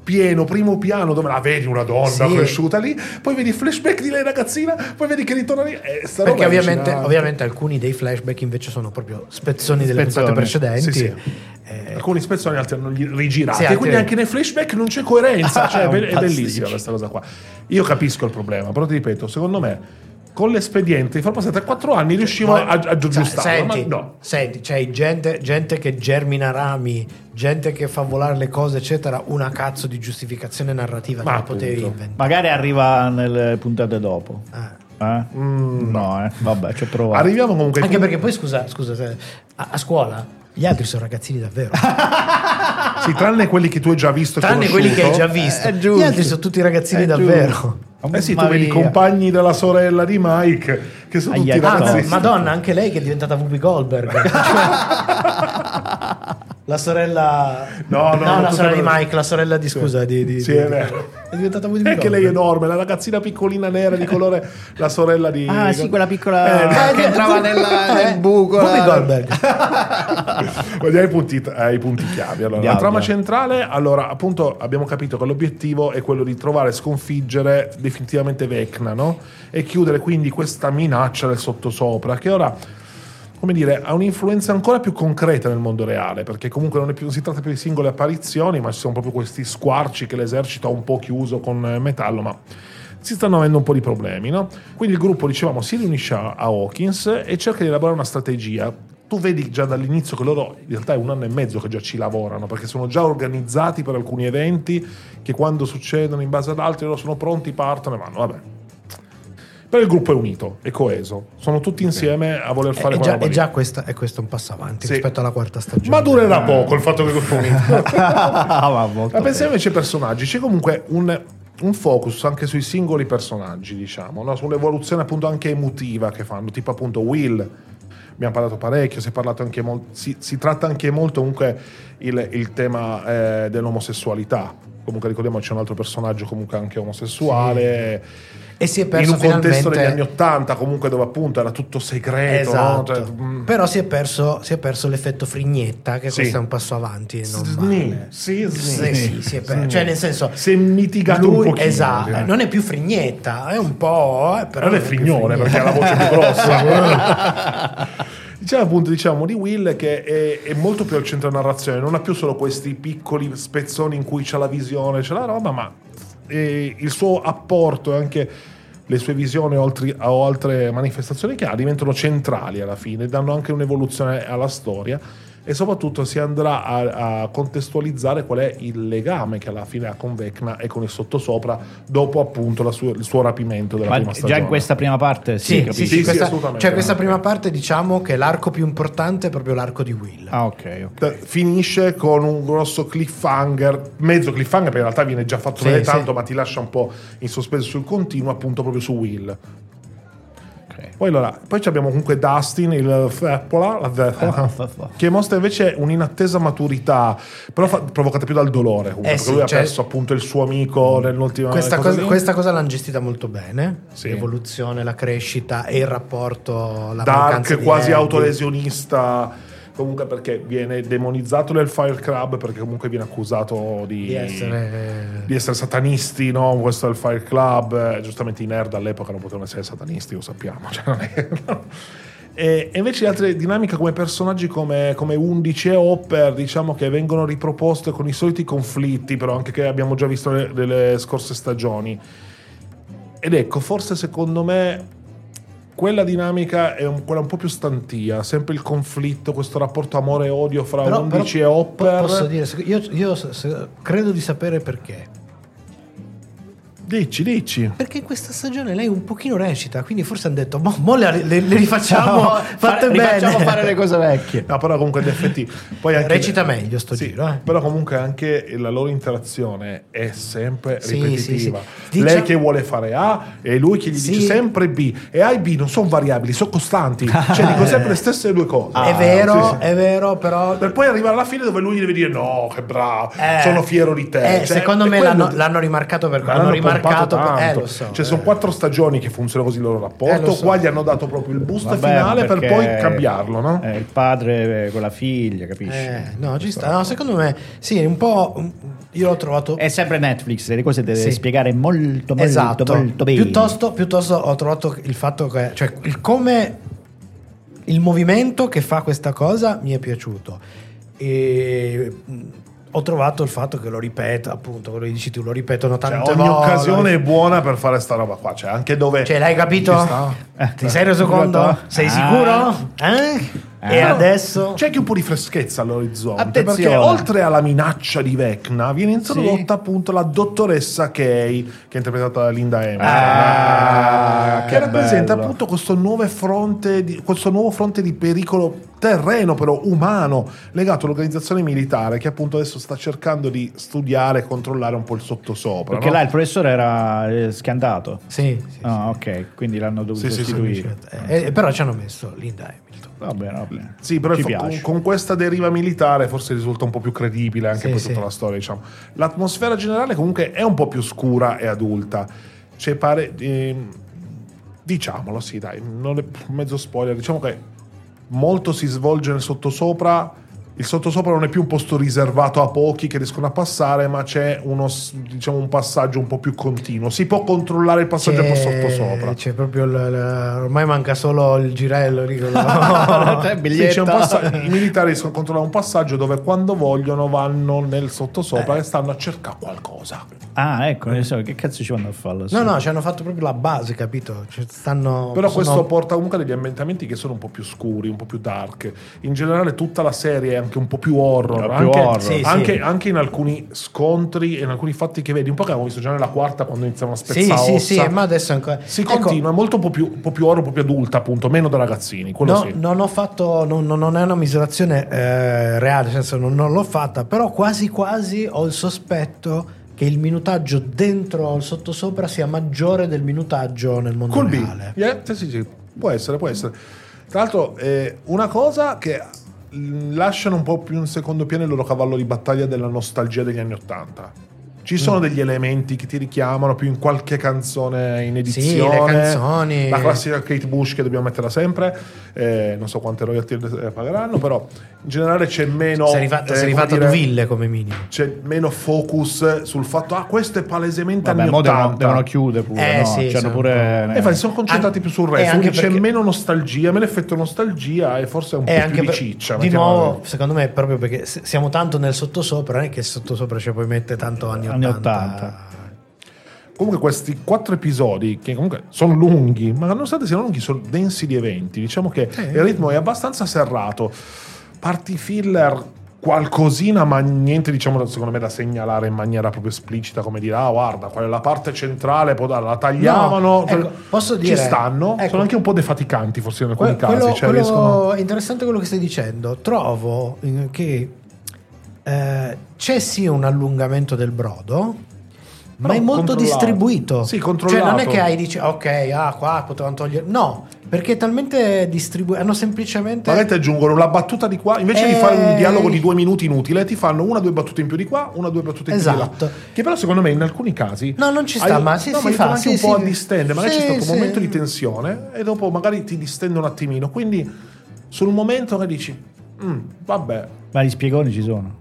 pieno primo piano dove la vedi una donna Sì. cresciuta lì, poi vedi il flashback di lei ragazzina, poi vedi che ritorna lì e sta Perché roba è ovviamente, allucinante. ovviamente alcuni dei flashback invece sono proprio spezzoni delle Spezzoni. puntate precedenti. Sì, sì. Eh, Alcuni spezzoni, altri hanno gli- rigirati, Sì, e altri- quindi anche nei flashback non c'è coerenza, cioè, È un è, è bellissima pasticcio. questa cosa qua. Io capisco il problema, però ti ripeto, secondo me con l'espediente di far passare tre quattro anni riuscivo Poi- a, a cioè, aggiustarlo, senti, ma no. senti, c'hai gente, gente che germina rami, gente che fa volare le cose, eccetera. Una cazzo di giustificazione narrativa Ma che appunto. potevi inventare. Magari arriva nelle puntate dopo. Eh. Eh? No, eh. Vabbè, ci ho provato. Arriviamo comunque Anche perché poi, scusa, scusa se- a, a scuola gli altri sono ragazzini davvero. sì, tranne quelli che tu hai già visto e Tranne quelli che hai già conosciuto. visto. È giusto. Gli altri sono tutti ragazzini È davvero. giusto. Eh sì, tu Maria. vedi i compagni della sorella di Mike che sono tutti Aia, Ah, no, ragazzini. Madonna, anche lei che è diventata Whoopi Goldberg. La sorella No, no, no, la tu sorella di sei- Mike, la sorella di scusa di, di- Sì, di- è vero. è diventata Whoopi E anche Goldberg. lei è enorme, la ragazzina piccolina nera di colore, la sorella di... Ah, sì, quella piccola Eh, che eh, entrava eh, nella- eh, nel buco. Whoopi là. Goldberg. Vediamo i punti, eh, i punti chiavi. Allora, Andiamo, la trama andiamo. centrale, allora, appunto, abbiamo capito che l'obiettivo è quello di trovare e sconfiggere definitivamente Vecna, no? E chiudere quindi questa minaccia del sottosopra, che ora, come dire, ha un'influenza ancora più concreta nel mondo reale, perché comunque non, è più, non si tratta più di singole apparizioni, ma ci sono proprio questi squarci che l'esercito ha un po' chiuso con eh, metallo, ma si stanno avendo un po' di problemi, no? Quindi il gruppo, dicevamo, si riunisce a a Hawkins e cerca di elaborare una strategia. Tu vedi già dall'inizio che loro in realtà è un anno e mezzo che già ci lavorano, perché sono già organizzati per alcuni eventi che quando succedono in base ad altri loro sono pronti, partono e vanno, vabbè. Però il gruppo è unito, è coeso, sono tutti insieme a voler fare È quella già, roba è lì. già questa, è questo un passo avanti Sì. rispetto alla quarta stagione. Ma durerà poco il fatto che il gruppo è unito. Ah, ma molto Ma pensiamo bene. invece ai personaggi, c'è comunque un, un focus anche sui singoli personaggi, diciamo, no? Sull'evoluzione appunto anche emotiva che fanno, tipo appunto Will, abbiamo parlato parecchio, si è parlato anche molto, si, si tratta anche molto comunque il, il tema eh, dell'omosessualità. Comunque ricordiamo che c'è un altro personaggio comunque anche omosessuale. E si è In perso un contesto finalmente degli anni Ottanta, comunque dove appunto era tutto segreto, no? Esatto. Cioè, mm. Però si è perso, si è perso l'effetto frignetta, che Sì. questo è un passo avanti e non Sni, male. sì, Sì, sni. sì, si è perso. Sni. Cioè, nel senso, si è mitigato lui, un pochino. esatto, direi. non è più frignetta, è un po', eh, però non è non più frignone perché ha la voce più grossa. Diciamo appunto, diciamo di Will che è, è molto più al centro della narrazione, non ha più solo questi piccoli spezzoni in cui c'è la visione, c'è la roba, ma eh, il suo apporto e anche le sue visioni o altri- o altre manifestazioni che ha diventano centrali alla fine, danno anche un'evoluzione alla storia e soprattutto si andrà a, a contestualizzare qual è il legame che alla fine ha con Vecna e con il sottosopra dopo appunto la sua- il suo rapimento della Ma prima già stagione. in questa prima parte Sì, sì, capisci? sì, Sì, sì, questa, assolutamente. cioè questa prima parte diciamo che l'arco più importante è proprio l'arco di Will. Ah, ok, ok. Finisce con un grosso cliffhanger, mezzo cliffhanger perché in realtà viene già fatto Sì, vedere sì. tanto, ma ti lascia un po' in sospeso sul continuo, appunto proprio su Will. Ok. Poi, allora, poi ci abbiamo comunque Dustin, il Feppola, la Feppola, che mostra invece un'inattesa maturità, però fa- provocata più dal dolore, comunque, Eh perché sì, lui ha cioè- perso appunto il suo amico nell'ultima Questa cosa cosa, lì. questa cosa l'hanno gestita molto bene, Sì. l'evoluzione, la crescita e il rapporto, la mancanza Dark, di quasi Andy. autolesionista, comunque perché viene demonizzato nel Fire Club, perché comunque viene accusato di, Di essere- di essere satanisti, no? Questo è il Fire Club, eh, giustamente i nerd all'epoca non potevano essere satanisti, lo sappiamo. Cioè, non è che- no. E e invece altre dinamiche come personaggi come, come undici e Hopper, diciamo che vengono riproposte con i soliti conflitti, però anche che abbiamo già visto ne- nelle scorse stagioni. Ed ecco, forse secondo me quella dinamica è un, quella un po' più stantia, sempre il conflitto, questo rapporto amore e odio fra Però- undici però e Hopper. Posso dire, io, io se- se- credo di sapere perché. Dici, dici. Perché in questa stagione lei un pochino recita, quindi forse hanno detto, mo, mo le, le- le rifacciamo fatte Fare- bene. rifacciamo fare le cose vecchie. No, però comunque in effetti poi anche Recita meglio sto sì, giro, eh. però comunque anche la loro interazione è sempre Sì, ripetitiva. sì, sì. Lei Diciamo- che vuole fare A e lui che gli Sì. dice sempre B, e A e B non sono variabili, sono costanti, cioè dico sempre le stesse due cose. è vero, Ah, sì, sì. è vero, però Per poi arrivare alla fine dove lui gli deve dire no, che bravo, Eh, sono fiero di te. eh, Cioè, secondo è me quello- l'hanno, l'hanno rimarcato per Ma l'hanno l'hanno un po' pompato marcato per- tanto. eh, lo so, cioè eh. sono quattro stagioni che funziona così il loro rapporto, Eh, lo so. qua gli hanno dato proprio il boost Vabbè, finale per perché, poi cambiarlo, no? eh, il padre con la figlia, capisci? Eh, no, ci sta. No, secondo me sì, è un po'. Io l'ho trovato. È sempre Netflix, le cose deve Sì. spiegare molto, molto, Esatto. molto bene. Piuttosto, piuttosto ho trovato il fatto che, cioè, il come il movimento che fa questa cosa mi è piaciuto. E mh, ho trovato il fatto che lo ripeta, appunto, quello che dici tu, lo ripetono Cioè, tante ogni volte. occasione è buona per fare sta roba qua, cioè anche dove Cioè, l'hai capito? Ci sta. Eh, Ti sei reso conto? Sei Ah. sicuro? Eh? E Ah. adesso? C'è anche un po' di freschezza all'orizzonte, Attenzione. perché oltre alla minaccia di Vecna viene introdotta Sì. appunto la dottoressa Kay, che è interpretata da Linda Hamilton, Ah, che che rappresenta bello. appunto questo nuovo fronte di, questo nuovo fronte di pericolo terreno, però umano, legato all'organizzazione militare, che appunto adesso sta cercando di studiare e controllare un po' il sottosopra. Perché no? là il professore era eh, schiantato. Sì, sì, Ah, ok, quindi l'hanno dovuto Sì, sì, sì, sostituire. Eh, eh, però ci hanno messo Linda Hamilton. Va bene, va bene. Sì, però Ci fa- con, piace. con questa deriva militare forse risulta un po' più credibile anche Sì, poi sì. tutta la storia, diciamo. L'atmosfera generale comunque è un po' più scura e adulta. Cioè pare ehm, diciamolo, sì, dai, non è mezzo spoiler, diciamo che molto si svolge nel sottosopra. Il sottosopra non è più un posto riservato a pochi che riescono a passare, ma c'è uno, s- diciamo, un passaggio un po' più continuo. Si può controllare il passaggio un po' sottosopra. C'è proprio il, il- ormai manca solo il girello lì con la- Te, Sì, biglietto. c'è un passa- I militari riescono a controllare un passaggio dove quando vogliono vanno nel sottosopra e stanno a cercare qualcosa. Ah, ecco, ne so, che cazzo ci vanno a farlo? No, no, ci hanno fatto proprio la base, capito? Cioè, stanno, Però sono- questo porta comunque a degli ambientamenti che sono un po' più scuri, un po' più dark. In generale tutta la serie è anche un po' più horror, Più anche, horror. Sì, anche- sì. anche in alcuni scontri e in alcuni fatti che vedi, un po' che abbiamo visto già nella quarta quando iniziamo a Sì, spezzare sì, ossa. sì, ma adesso ancora. Si Ecco, continua, è molto un po' più, un po' più horror, un po' più adulta, appunto, meno da ragazzini, quello no, sì. non ho fatto, non, non- non è una misurazione eh, reale, nel senso non, non l'ho fatta, però quasi quasi ho il sospetto che il minutaggio dentro il sottosopra sia maggiore del minutaggio nel mondo Cool B. reale. Yeah, sì, sì, sì. Può essere, può essere. Tra l'altro, eh, una cosa che mh, lasciano un po' più in secondo piano il loro cavallo di battaglia della nostalgia degli anni Ottanta. Ci sono degli elementi che ti richiamano più in qualche canzone in edizione. le canzoni. La classica Kate Bush che dobbiamo metterla sempre. Eh, non so quante royalty eh, pagheranno, però in generale c'è meno. Si è rifatta, eh, si è come rifatta dire, Duville come minimo. c'è meno focus sul fatto, ah, questo è palesemente Vabbè, anni mo devono, ottanta. devono chiudere pure, Eh, no? sì, C'hanno sono pure... E infatti sono concentrati An- più sul e resto, anche quindi c'è perché- meno nostalgia, meno effetto nostalgia e forse un E po' anche più di per- ciccia. di mettiamola nuovo, così. secondo me, proprio perché se- siamo tanto nel sottosopra, non è che il sottosopra ci puoi mettere tanto anni, Anni ottanta. ottanta. Comunque questi quattro episodi, che comunque sono lunghi, ma nonostante siano lunghi, sono densi di eventi. Diciamo che il ritmo è abbastanza serrato. Parti filler qualcosina, ma niente, diciamo, secondo me da segnalare in maniera proprio esplicita, come dire, ah, guarda, quella è la parte centrale, poi la tagliavano. No, ecco, posso dire- ci stanno, ecco. sono anche un po' defaticanti forse in alcuni Que- casi. quello, Cioè quello- riescono... è interessante quello che stai dicendo. Trovo eh, che eh, c'è sì un allungamento del brodo, ma Però è molto controllato. distribuito. Sì, Cioè controllato. non è che hai dici ok, ah qua potevano togliere. No, perché è talmente distribuito. Hanno semplicemente Magari ti aggiungono la battuta di qua, invece di Eh. fare un dialogo di due minuti inutile, ti fanno una o due battute in più di qua, una o due battute in più di Esatto. là. Che però secondo me in alcuni casi No, non ci sta, ai- ma sì, no, si ma fa, aiutano anche sì, un po' sì. a distendere. Magari Sì, c'è stato un sì. momento di tensione e dopo magari ti distende un attimino. Quindi sul momento che dici, "Mm, vabbè, Ma gli spiegoni ci sono.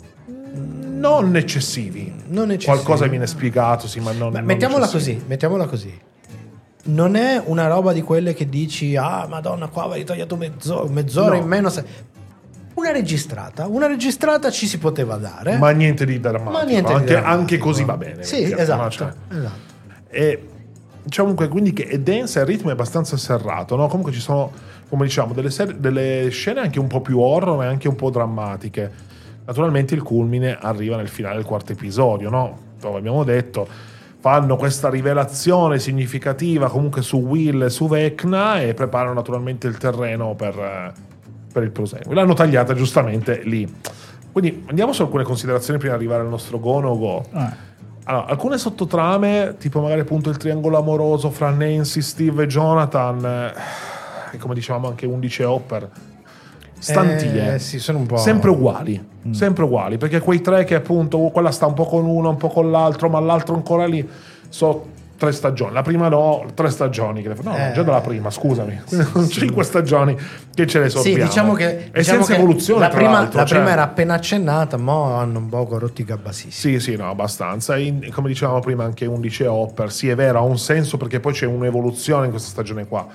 non eccessivi. non eccessivi. Qualcosa viene spiegato, sì, ma non. Beh, non mettiamola eccessivi. così, mettiamola così. Non è una roba di quelle che dici, ah, madonna, qua avevi tagliato mezzo- mezz'ora No. in meno. se-" Una registrata, una registrata ci si poteva dare. Ma niente di drammatico. Ma niente di anche, drammatico. anche così va bene. Sì, mettiamo, esatto, no? Cioè, esatto. E diciamo comunque quindi che è densa, il ritmo è abbastanza serrato, no? Comunque ci sono, come diciamo, delle, serie- delle scene anche un po' più horror e anche un po' drammatiche. Naturalmente il culmine arriva nel finale del quarto episodio, no? Come abbiamo detto, fanno questa rivelazione significativa comunque su Will e su Vecna e preparano naturalmente il terreno per, eh, per il proseguo. L'hanno tagliata giustamente lì. Quindi andiamo su alcune considerazioni prima di arrivare al nostro go no go. Ah. Allora, alcune sottotrame, tipo magari appunto il triangolo amoroso fra Nancy, Steve e Jonathan, eh, e come dicevamo anche undici e Hopper, stantie, Eh, sì, sono un po'. sempre uguali, sempre uguali, perché quei tre che appunto quella sta un po' con uno, un po' con l'altro, ma l'altro ancora lì, so tre stagioni, la prima no, tre stagioni, che le fa- no, Eh. no, già dalla prima, scusami, sono cinque stagioni che ce le sorbiamo. Sì, diciamo che, e diciamo senza che evoluzione, la tra prima, l'altro, la cioè- prima era appena accennata, mo hanno un poco rotto i gabbasissimi. Sì, sì, no, abbastanza. In- come dicevamo prima, anche undici e Hopper, sì, è vero, ha un senso perché poi c'è un'evoluzione in questa stagione qua.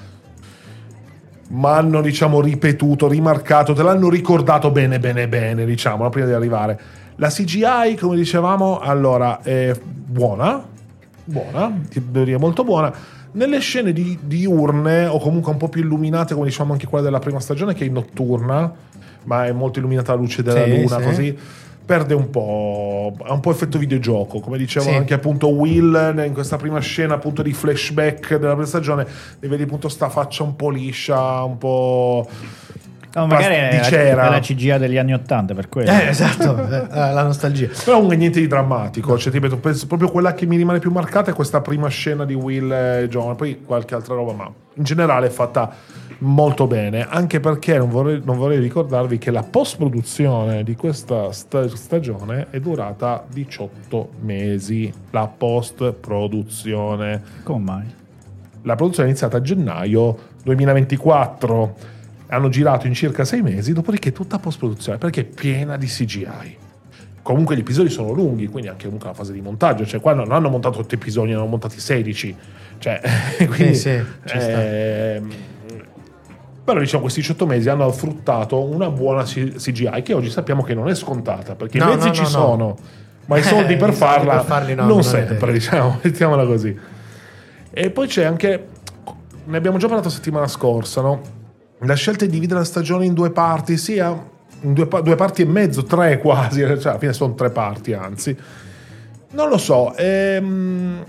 Ma hanno, diciamo, ripetuto, rimarcato, te l'hanno ricordato bene, bene, bene, diciamo, no, prima di arrivare. La C G I, come dicevamo, allora, è buona, buona, devo dire molto buona. Nelle scene di, diurne, o comunque un po' più illuminate, come diciamo anche quella della prima stagione, che è notturna, ma è molto illuminata la luce della Sì, luna, sì. così, perde un po', ha un po' effetto videogioco, come dicevo Sì. anche appunto Will in questa prima scena appunto di flashback della prima stagione, e vedi appunto sta faccia un po' liscia, un po' No, magari pas- è di la, cera. è la C G I degli anni ottanta, per quello. Eh, esatto, eh, la nostalgia. Però non è niente di drammatico, cioè, ti ripeto, penso, proprio quella che mi rimane più marcata è questa prima scena di Will e John, poi qualche altra roba, ma in generale è fatta molto bene, anche perché non vorrei, non vorrei ricordarvi che la post-produzione di questa sta- stagione è durata diciotto mesi, la post-produzione. Come mai? La produzione è iniziata a gennaio duemilaventiquattro, hanno girato in circa sei mesi, dopodiché tutta post-produzione, perché è piena di C G I. Comunque gli episodi sono lunghi, quindi anche comunque la fase di montaggio, cioè qua non hanno montato otto episodi, ne hanno montati sedici, cioè quindi Sì, sì, ci sta. ehm, però diciamo questi diciotto mesi hanno fruttato una buona C G I che oggi sappiamo che non è scontata, perché No, i mezzi no, ci no, no. sono, ma i soldi Eh, per i soldi farla per farli no, non non è sempre, vero. diciamo, mettiamola così. E poi c'è anche, ne abbiamo già parlato settimana scorsa, no? La scelta di dividere la stagione in due parti, sia in due, pa- due parti e mezzo, tre quasi, cioè alla fine sono tre parti, anzi. Non lo so, ehm,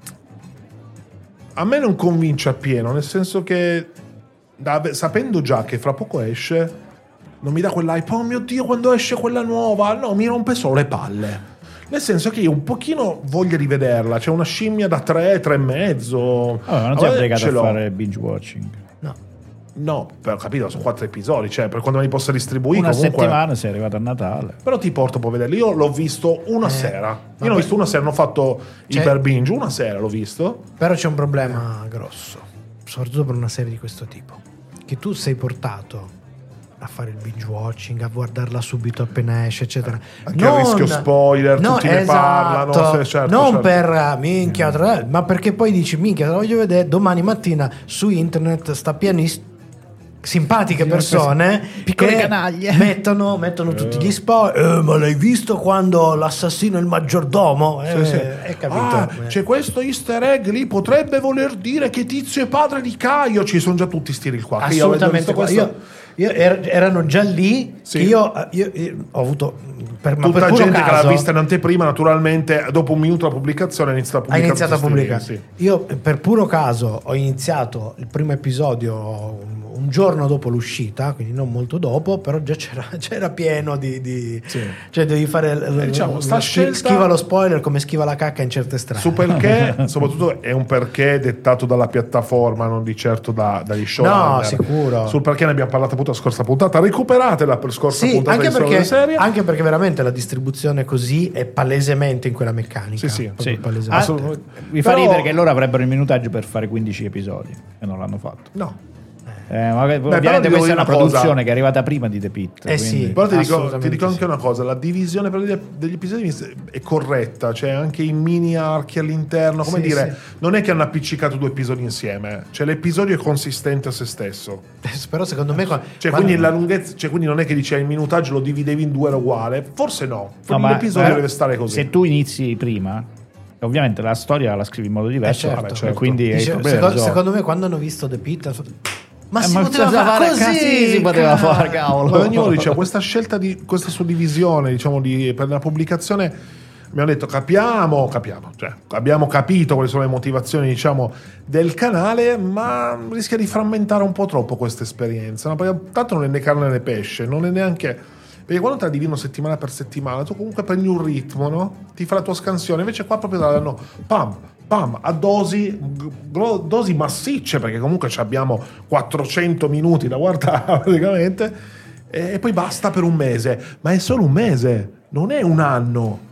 a me non convince appieno, nel senso che da- sapendo già che fra poco esce, non mi dà quell'hype, oh mio Dio, quando esce quella nuova, no, mi rompe solo le palle. Nel senso che io un pochino voglio rivederla, c'è una scimmia da tre, tre e mezzo. Allora, non A ti è me obbligato ce a l'ho. fare binge watching. No. No, per capito, sono quattro episodi, cioè per quando me li possa distribuire Una comunque. settimana sei arrivato a Natale. Però ti porto poi a vederli. Io l'ho visto una Eh, sera. Io vabbè. l'ho visto una sera, non ho fatto Cioè- iper binge, una sera l'ho visto. Però c'è un problema grosso, soprattutto per una serie di questo tipo, che tu sei portato a fare il binge watching, a guardarla subito appena esce, eccetera. Anche a rischio spoiler, tutti ne parlano, sì, certo, non certo. per ah, minchia, tra- ma perché poi dici minchia, la voglio vedere domani mattina su internet, sta pianista, simpatiche persone Piccole che canaglie. mettono, mettono tutti gli spoiler. Eh, ma l'hai visto quando l'assassino è il maggiordomo? Eh, Sì, sì. Hai capito? Ah, Eh. c'è questo easter egg lì, potrebbe voler dire che Tizio è padre di Caio. Ci sono già tutti sti qua. Che io avevo Assolutamente, visto questo- io, io er- erano già lì. Sì. Che io, io- io ho avuto per, ma per Tutta puro gente che caso, l'ha vista in anteprima, naturalmente, dopo un minuto dalla pubblicazione ha iniziato a ha pubblicare. iniziato a tutti sti- pubblicare. sì. Io per puro caso ho iniziato il primo episodio un, un giorno dopo l'uscita, quindi non molto dopo, però già c'era, c'era pieno di, di- Sì. cioè devi fare l- Eh, diciamo, sta schi- scelta- schiva lo spoiler come schiva la cacca in certe strade. Su perché, soprattutto è un perché dettato dalla piattaforma, non di certo da- dagli showrunner. No, sicuro. Sul perché ne abbiamo parlato appunto la scorsa puntata. Recuperatela per scorsa Sì, puntata anche di Storia perché, della Serie. anche perché veramente la distribuzione così è palesemente in quella meccanica. Sì, sì. proprio Sì. palesemente. Ah, Assolutamente. mi fa Però- ridere che loro avrebbero il minutaggio per fare quindici episodi e non l'hanno fatto. No. Eh, ma però ovviamente devo questa è dire una una cosa. produzione che è arrivata prima di The Pit. Eh sì. quindi- Però ti dico, ti Assolutamente dico anche sì. una cosa, la divisione per gli- degli episodi è corretta, cioè anche i mini archi all'interno, come Sì, dire, sì. non è che hanno appiccicato due episodi insieme, cioè l'episodio è consistente a se stesso. Però secondo me qua- Cioè, quando- quindi la lunghezza, cioè, quindi non è che dice il minutaggio lo dividevi in due era uguale, forse no, No, ma- l'episodio ma deve stare così. Se tu inizi prima, ovviamente la storia la scrivi in modo diverso, Eh, certo. vabbè, certo. quindi hai il Dice, problema secondo, risolto. secondo me quando hanno visto The Pit hanno fatto, ma Eh, si ma poteva cosa fare fare? così, Sì, si poteva cavolo. fare, cavolo. Ma ognuno dice questa scelta di questa suddivisione, diciamo, di, per la pubblicazione, abbiamo detto capiamo, capiamo, cioè abbiamo capito quali sono le motivazioni, diciamo, del canale, ma rischia di frammentare un po' troppo questa esperienza, no? Perché tanto non è né carne né pesce, non è neanche, perché quando te la divino settimana per settimana tu comunque prendi un ritmo, no? Ti fa la tua scansione, invece qua proprio te la danno pam pam a dosi gro- dosi massicce, perché comunque ci abbiamo quattrocento minuti da guardare praticamente, e poi basta per un mese, ma è solo un mese, non è un anno.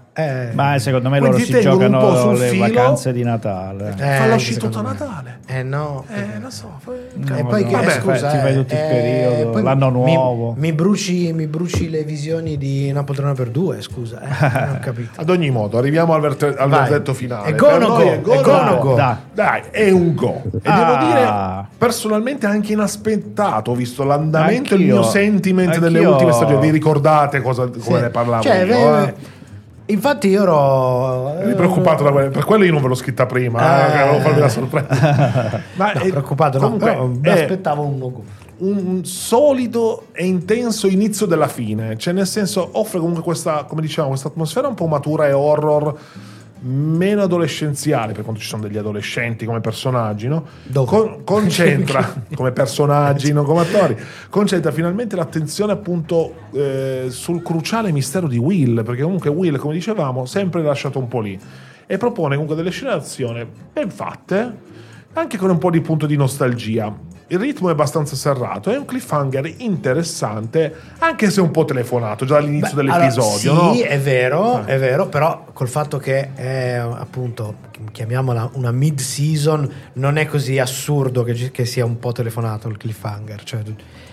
Eh, Ma secondo me Quindi loro si tengono un po' giocano sul le filo. vacanze di Natale. eh, Fa lo anche scito secondo a me. Natale. Eh no. Eh, lo so. Poi... E poi che, Vabbè, eh, scusa, ti fai eh, tutto il eh, periodo, poi l'anno mi- nuovo. Mi, bruci, mi bruci le visioni di Una poltrona per due, scusa, eh, non ho capito. Ad ogni modo, arriviamo al, verte- al Vai. verdetto finale. È go Per no noi go? è go È go no no go? go? Dai. Dai, è un go. E Ah. devo dire, personalmente, anche inaspettato, visto l'andamento e il Anch'io. mio sentiment delle Anch'io. ultime stagioni. Vi ricordate cosa, come Sì. ne parlavo Cioè, io? eh, eh? Infatti io ero Eri preoccupato da quello, per quello io non ve l'ho scritta prima, Eh. eh, che volevo farvi la sorpresa. Ma no, è- preoccupato, no, comunque però mi è aspettavo un no go. un solido e intenso inizio della fine, cioè nel senso offre comunque questa, come diciamo, questa atmosfera un po' matura e horror, meno adolescenziale, per quanto ci sono degli adolescenti come personaggi, no? Dove? Con- concentra come personaggi, non come attori, concentra finalmente l'attenzione appunto eh, sul cruciale mistero di Will, perché comunque Will, come dicevamo, sempre lasciato un po' lì, e propone comunque delle scene d'azione ben fatte, anche con un po' di punto di nostalgia. Il ritmo è abbastanza serrato, è un cliffhanger interessante, anche se un po' telefonato già all'inizio Beh, dell'episodio. allora, no? sì, è vero, Eh. è vero, però col fatto che è appunto, chiamiamola una mid-season, non è così assurdo che, che sia un po' telefonato il cliffhanger. Cioè,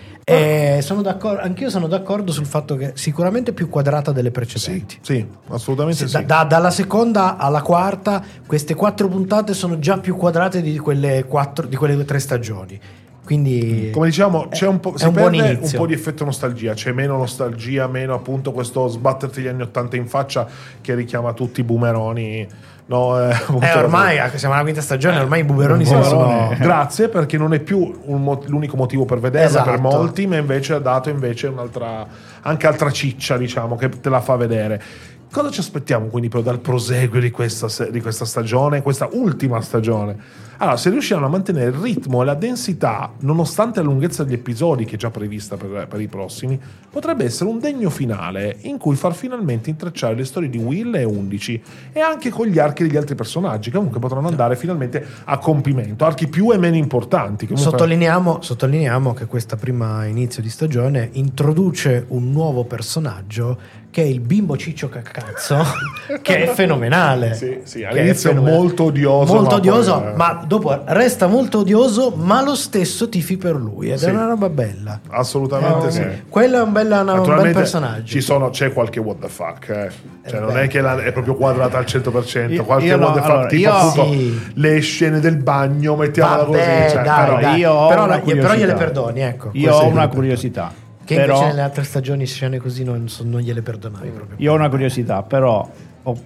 eh, sono d'accordo, anch'io sono d'accordo sul fatto che sicuramente più quadrata delle Sì, precedenti. sì, assolutamente Sì, sì. da- da- dalla seconda alla quarta, queste quattro puntate sono già più quadrate di quelle, quattro, di quelle tre stagioni. Quindi, Come diciamo, c'è un po', è si un buon perde un inizio. po' di effetto nostalgia, c'è meno nostalgia, meno appunto questo sbatterti gli anni ottanta in faccia che richiama tutti i boomeroni. No, eh, appunto, Eh, ormai siamo alla quinta stagione, ormai i buberoni si Bumerone. sono. Grazie, perché non è più un mo- l'unico motivo per vederla Esatto. per molti, ma invece ha dato invece un'altra, anche altra ciccia, diciamo, che te la fa vedere. Cosa ci aspettiamo quindi però dal proseguio di questa, se- di questa stagione, questa ultima stagione? Allora, se riusciamo a mantenere il ritmo e la densità, nonostante la lunghezza degli episodi che è già prevista per, per i prossimi, potrebbe essere un degno finale in cui far finalmente intrecciare le storie di Will e undici e anche con gli archi degli altri personaggi che comunque potranno andare finalmente a compimento, archi più e meno importanti. Comunque... Sottolineiamo, sottolineiamo che questa prima inizio di stagione introduce un nuovo personaggio che è il bimbo ciccio caccazzo, che è fenomenale. Sì, sì, Che all'inizio è fenomenale. molto odioso, molto ma odioso, poi, eh. ma dopo resta molto odioso, ma lo stesso tifi per lui ed Sì. è una roba bella. Assolutamente Eh, sì. Quello è un, bella, una- un bel Naturalmente personaggio. ci sono, c'è qualche what the fuck, eh. Cioè, Eh non beh. è che la- è proprio quadrata al cento per cento. Io- Qualche io no, what the fuck, allora, tipo io- appunto Sì. le scene del bagno, mettiamola Vabbè, così. Cioè, dai, però- dai. io ho Però, una la- però curiosità. gliele perdoni, ecco. Io Questo ho gliele una perdoni. curiosità. Che però invece nelle altre stagioni scene così non, so- non gliele perdonavi proprio. io ho una curiosità, però ho-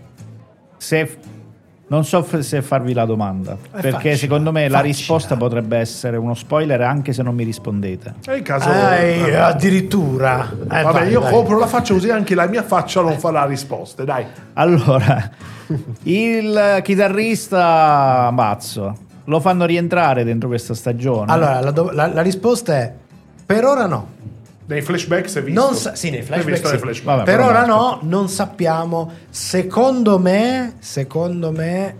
se non so f- se farvi la domanda, perché faccela, secondo me la faccela. risposta potrebbe essere uno spoiler anche se non mi rispondete. È il caso. Eh, addirittura. Eh, Vabbè, vai, io vai. copro la faccia così anche la mia faccia non fa la risposta. Dai. Allora, il chitarrista Mazzo lo fanno rientrare dentro questa stagione? Allora, la, do- la- la risposta è per ora no. Nei flashback si è visto. Non sa- sì, nei Hai flashback, visto sì. nei flashback. Vabbè, per però ora no, no, non sappiamo. Secondo me, secondo me,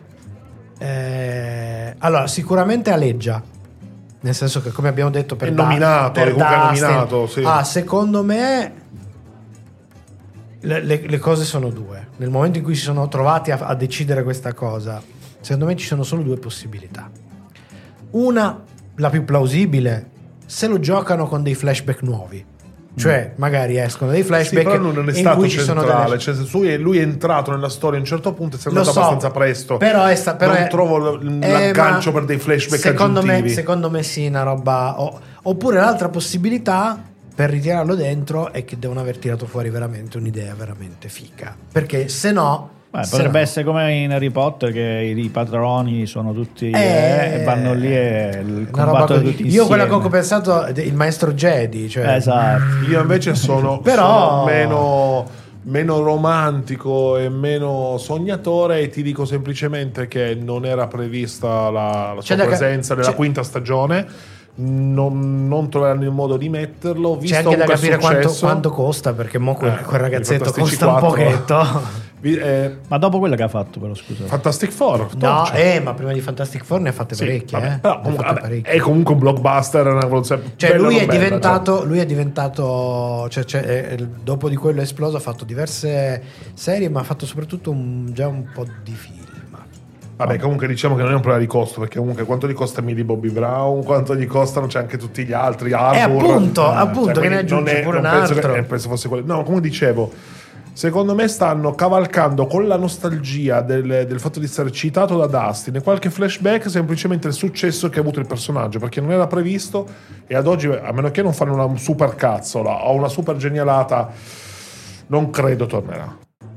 eh, allora sicuramente aleggia. Nel senso che, come abbiamo detto, per È Da- nominato, per comunque è Dustin- nominato, sì. Ah, secondo me le, le- le cose sono due. Nel momento in cui si sono trovati a, a decidere questa cosa, secondo me ci sono solo due possibilità. Una, la più plausibile, se lo giocano con dei flashback nuovi. Cioè, magari escono dei Sì, flashback però non è in stato cui ci sono centrale, delle... cioè, se lui, è, lui è entrato nella storia a un certo punto e si è Lo andato so, abbastanza presto. però è sta- però non è- trovo l- eh, l'aggancio ma per dei flashback secondo me, aggiuntivi. secondo me sì, una roba o- oppure l'altra possibilità per ritirarlo dentro è che devono aver tirato fuori veramente un'idea veramente fica, perché se no Beh, se potrebbe no- essere come in Harry Potter, che i patroni sono tutti Eh, eh, e vanno lì e una roba combattono così. tutti Io insieme. quello che ho pensato è il maestro Jedi, cioè Esatto. Io invece sono, Però- sono meno, meno romantico e meno sognatore e ti dico semplicemente che non era prevista la, la sua C'è da ca- presenza nella c'è- quinta stagione. Non, non troveranno il modo di metterlo. Visto c'è anche da comunque il capire quanto, successo- quanto costa, perché mo quel, Eh, quel i ragazzetto Fantastici costa un quattro. pochetto. Vi- eh, Ma dopo quella che ha fatto, però, scusa. Fantastic Four. No, torcia. eh, ma prima di Fantastic Four ne ha fatte Sì, parecchie, vabbè, eh. però Ne ha comunque, fatte vabbè, parecchie. è comunque un blockbuster. Una cosa Cioè bella lui o è, bella, diventato, cioè. lui è diventato, cioè, cioè, è- è- dopo di quello è esploso, ha fatto diverse serie, ma ha fatto soprattutto un- già un po' di film. Vabbè, comunque diciamo che non è un problema di costo, perché comunque quanto gli costa Millie Bobby Brown, quanto gli costano c'è anche tutti gli altri Arbor, appunto, eh, appunto, che quindi ne aggiunge non è- pure non un penso altro. che- eh, penso fosse quello. No, come dicevo, secondo me stanno cavalcando con la nostalgia del, del fatto di essere citato da Dustin e qualche flashback semplicemente il successo che ha avuto il personaggio, perché non era previsto e ad oggi, a meno che non fanno una super cazzola o una super genialata, non credo tornerà.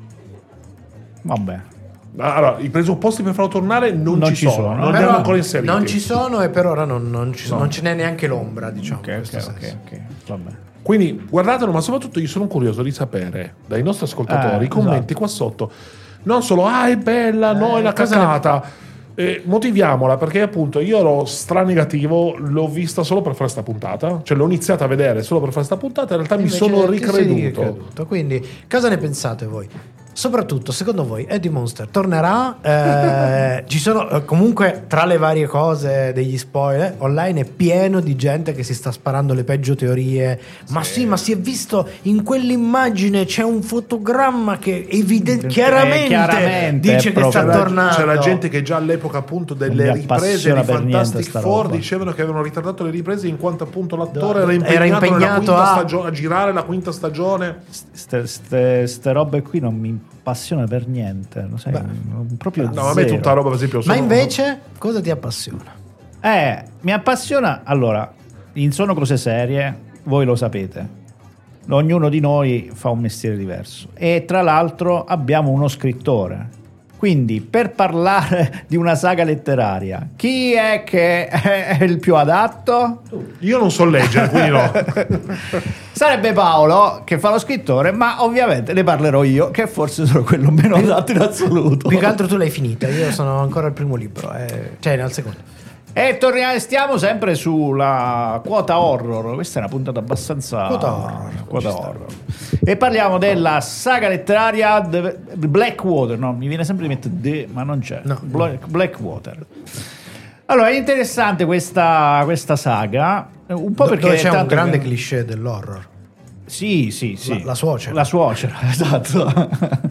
Vabbè. Allora, i presupposti per farlo tornare non, Non ci, ci sono, sono. non li Però hanno ancora inseriti. non ci sono e per ora non, non ci sono- No. non ce n'è neanche l'ombra, diciamo. Ok, in ok, questo ok, senso. ok. Vabbè. Quindi guardatelo, ma soprattutto io sono curioso di sapere dai nostri ascoltatori Eh, i commenti esatto. qua sotto. Non solo, ah è bella, no Eh, è la cosa ne- cacata. Eh, motiviamola, perché appunto io ero stranegativo, l'ho vista solo per fare sta puntata, cioè l'ho iniziata a vedere solo per fare sta puntata, in realtà mi Invece sono ti sei ricreduto. ricreduto. Quindi, cosa ne pensate voi? Soprattutto, secondo voi, Eddie Monster tornerà? Eh, ci sono eh, comunque, tra le varie cose degli spoiler, online è pieno di gente che si sta sparando le peggio teorie. Ma sì, ma si è visto in quell'immagine c'è un fotogramma che eviden- Eh, chiaramente, chiaramente, dice è che sta proprio- tornando. C'era gente che già all'epoca appunto Non delle mi riprese appassiona di per niente Fantastic sta Four roba. dicevano che avevano ritardato le riprese in quanto appunto l'attore Era era impegnato, nella impegnato quinta a- stagio- a girare la quinta stagione. Ste, ste- ste robe qui non mi appassiona per niente, lo sai, Beh. proprio No, a me zero. tutta roba, per esempio, Ma sono- invece, cosa ti appassiona? Eh, mi appassiona. Allora, in Sono Cose Serie, voi lo sapete, ognuno di noi fa un mestiere diverso e tra l'altro abbiamo uno scrittore. Quindi, per parlare di una saga letteraria, chi è che è il più adatto? Io non so leggere, quindi no. Sarebbe Paolo che fa lo scrittore, ma ovviamente ne parlerò io, che forse sono quello meno adatto in assoluto. Più che altro tu l'hai finita, io sono ancora al primo libro, eh, cioè al secondo. E torniamo, stiamo sempre sulla quota horror. Questa è una puntata abbastanza. Quota horror. Quota Ci sta. horror. E parliamo della saga letteraria The Blackwater. No, mi viene sempre di mettere The, ma non c'è. No. Black- Blackwater. Allora, è interessante questa, questa saga. Un po' perché Dove c'è un tanto grande che- cliché dell'horror. Sì, sì, sì. La- la suocera. La suocera, esatto.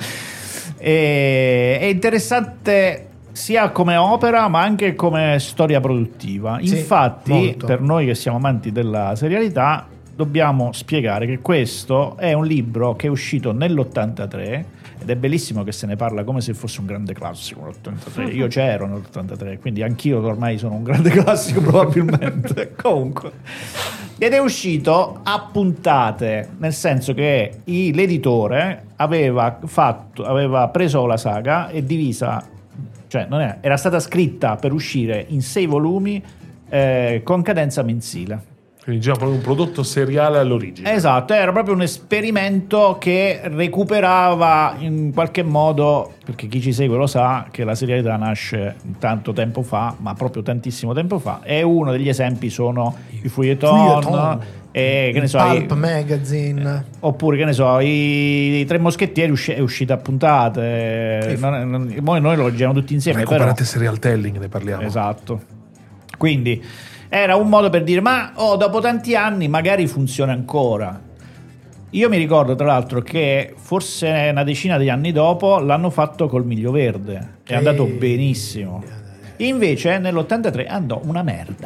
E- è interessante sia come opera ma anche come storia produttiva. Sì, Infatti, molto. per noi che siamo amanti della serialità, dobbiamo spiegare che questo è un libro che è uscito nell'ottantatré ed è bellissimo che se ne parla come se fosse un grande classico l'ottantatré. Io c'ero nell'ottantatré, quindi anch'io ormai sono un grande classico probabilmente. Comunque, ed è uscito a puntate, nel senso che i- l'editore aveva fatto aveva preso la saga e divisa, cioè non era, era stata scritta per uscire in sei volumi eh, con cadenza mensile. Quindi già proprio un prodotto seriale all'origine. Esatto, era proprio un esperimento che recuperava in qualche modo, perché chi ci segue lo sa, che la serialità nasce tanto tempo fa, ma proprio tantissimo tempo fa, e uno degli esempi sono i fouilleton, Fouilleton. e che ne Il so, Pulp i- Magazine. oppure che ne so, i, i Tre Moschettieri usci- è uscita a puntate, Sì. non- non- noi, noi lo leggiamo tutti insieme, però Recuperate serial telling, ne parliamo. esatto. Quindi era un modo per dire, ma oh, dopo tanti anni magari funziona ancora. Io mi ricordo tra l'altro che forse una decina di anni dopo l'hanno fatto col Miglio Verde, è Ehi. andato benissimo. Invece nell'ottantatré andò una merda.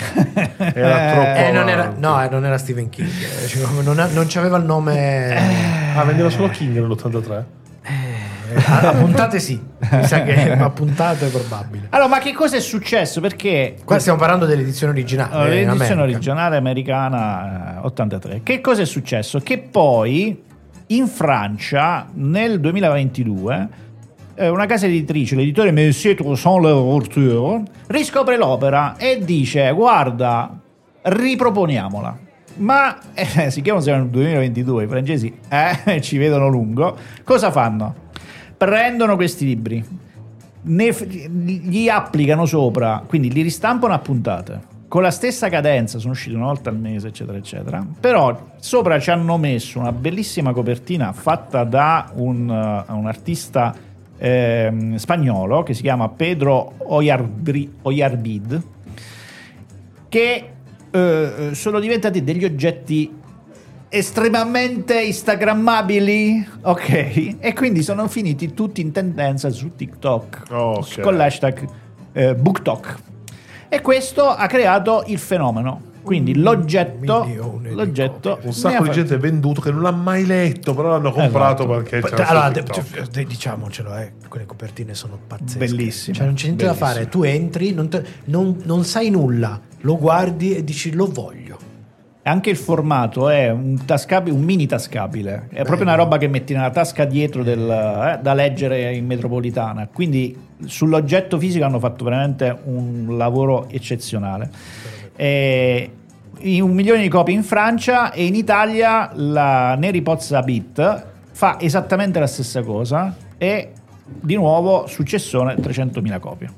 Era troppo Eh, non era, avanti. no, eh, non era Stephen King. eh, cioè, non, ha- non c'aveva il nome. Ah, vendeva solo King nell'ottantatré? eh, a, a puntate sì. Mi sa che a puntate è probabile. Allora, ma che cosa è successo? Perché Qua stiamo parlando dell'edizione originale. Allora, in l'edizione America. originale americana eh, ottantatré. Che cosa è successo? Che poi in Francia nel duemilaventidue eh, una casa editrice, l'editore Monsieur Toussaint Louverture, riscopre l'opera e dice: guarda, riproponiamola. Ma eh, siccome siamo nel duemilaventidue, i francesi eh, ci vedono lungo. Cosa fanno? Prendono questi libri, ne f- gli applicano sopra, quindi li ristampano a puntate con la stessa cadenza, sono usciti una volta al mese, eccetera, eccetera. Però sopra ci hanno messo una bellissima copertina fatta da un, uh, un artista eh, spagnolo che si chiama Pedro Oyarbri, Oyarbid, che uh, sono diventati degli oggetti estremamente instagrammabili, ok? E quindi sono finiti tutti in tendenza su TikTok, Okay. con l'hashtag eh, BookTok. E questo ha creato il fenomeno. Quindi l'oggetto, milione di l'oggetto Un sacco di gente venduto che non l'ha mai letto, però l'hanno comprato Esatto. perché Poi, c'era allora, su de- TikTok. de- diciamocelo, eh, quelle copertine sono pazzesche. Bellissime, Cioè, non c'è niente da bellissime. fare. Tu entri, non, te- non- non sai nulla, lo guardi e dici lo voglio. Anche il formato è un tascabile, un mini tascabile, è proprio una roba che metti nella tasca dietro del, eh, da leggere in metropolitana. Quindi sull'oggetto fisico hanno fatto veramente un lavoro eccezionale. E in un milione di copie in Francia, e in Italia la Neri Pozza Beat fa esattamente la stessa cosa, e di nuovo successone trecentomila copie.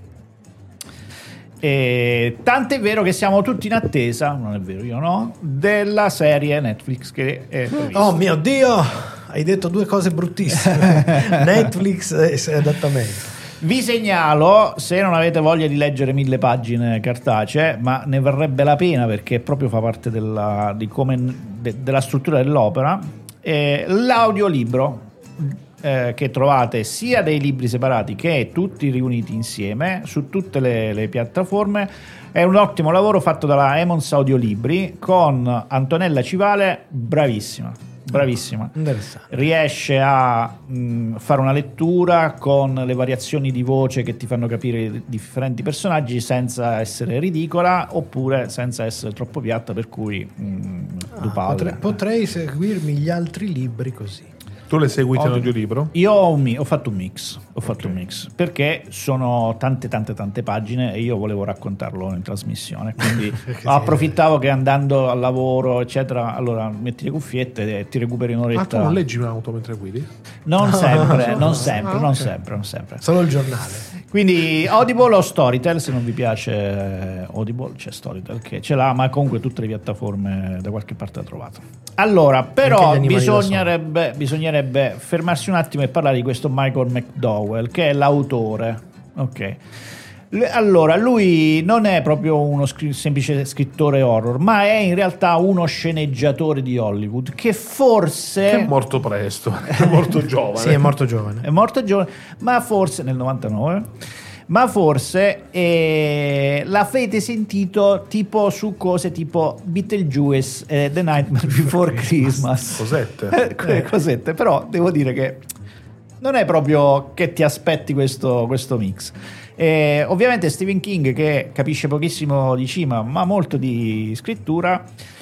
E tant'è vero che siamo tutti in attesa, non è vero, io no, della serie Netflix che è prevista. Oh mio Dio, hai detto due cose bruttissime. Netflix e adattamento. Vi segnalo, se non avete voglia di leggere mille pagine cartacee, ma ne varrebbe la pena perché proprio fa parte della, di come, de, della struttura dell'opera, eh, l'audiolibro eh, che trovate sia dei libri separati che tutti riuniti insieme su tutte le, le piattaforme. È un ottimo lavoro fatto dalla Emons Audiolibri con Antonella Civale, bravissima. Bravissima, Interessante. riesce a mh, fare una lettura con le variazioni di voce che ti fanno capire i differenti personaggi senza essere ridicola oppure senza essere troppo piatta, per cui mh, Ah, due palle. potrei, potrei seguirmi gli altri libri così. Tu le segui in Ottimo. audiolibro? Io ho, un mi- ho fatto un mix, ho fatto un mix perché sono tante tante tante pagine e io volevo raccontarlo in trasmissione, quindi approfittavo che andando al lavoro eccetera, allora metti le cuffiette e ti recuperi un'oretta. Ah, tu non leggi un'auto mentre guidi? Non sempre, non Ah, sempre, ok. non sempre, non sempre. Solo il giornale. Quindi Audible o Storytel, se non vi piace eh, Audible, c'è Storytel che ce l'ha, ma comunque tutte le piattaforme da qualche parte ha trovato. Allora, Anche però gli animali da bisognerebbe, bisognerebbe fermarsi un attimo e parlare di questo Michael McDowell, che è l'autore. Ok. L- Allora, lui non è proprio uno scri- semplice scrittore horror, ma è in realtà uno sceneggiatore di Hollywood che forse... Che è morto presto, è morto giovane. Sì, è morto giovane. È morto giovane, ma forse nel novantanove, ma forse eh, l'avete sentito tipo su cose tipo Beetlejuice e The Nightmare Before Christmas. Cosette. Eh, quelle cosette, però devo dire che non è proprio che ti aspetti questo, questo mix. Eh, ovviamente Stephen King, che capisce pochissimo di cinema ma molto di scrittura,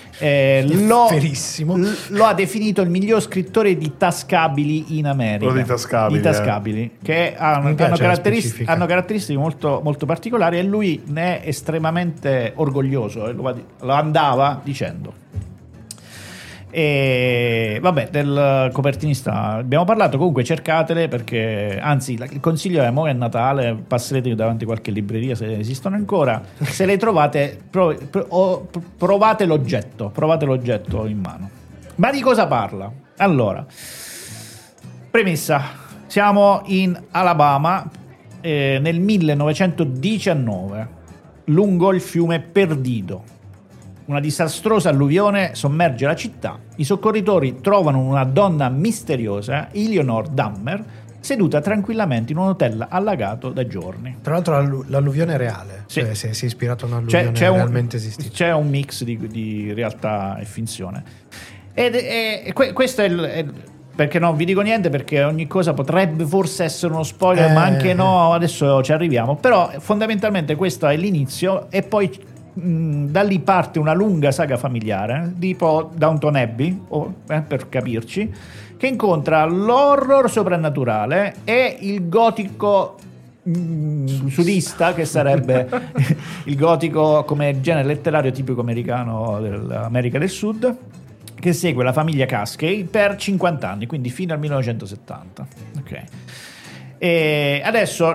eh, lo, Verissimo. l- lo ha definito il miglior scrittore di tascabili in America. Quello di tascabili, Di tascabili, che hanno, Mi piace hanno la caratteris- specifica. hanno caratteristiche molto, molto particolari, e lui ne è estremamente orgoglioso, e lo, va di- lo andava dicendo. E vabbè, del copertinista abbiamo parlato, comunque cercatele, perché anzi la- il consiglio è: mo è Natale, passerete davanti a qualche libreria se esistono ancora, se le trovate pro- pro- o- provate l'oggetto provate l'oggetto in mano. Ma di cosa parla? Allora, premessa: siamo in Alabama eh, nel millenovecentodiciannove, lungo il fiume Perdido. Una disastrosa alluvione sommerge la città. I soccorritori trovano una donna misteriosa, Eleanor Dahmer, seduta tranquillamente in un hotel allagato da giorni. Tra l'altro l'allu- l'alluvione è reale, Sì. cioè si è, si è ispirato a C'è, un'alluvione c'è un, realmente esistita. c'è un mix di, di realtà e finzione. Ed è, è- que- questo è il... è- perché non vi dico niente, perché ogni cosa potrebbe forse essere uno spoiler, Eh. ma anche no, adesso ci arriviamo. Però fondamentalmente questo è l'inizio, e poi mh, da lì parte una lunga saga familiare, tipo Downton Abbey, o, eh, per capirci, che incontra l'horror soprannaturale e il gotico mh, sudista, che sarebbe il gotico come genere letterario tipico americano dell'America del Sud, che segue la famiglia Cascade per cinquanta anni, quindi fino al millenovecentosettanta. Ok. E adesso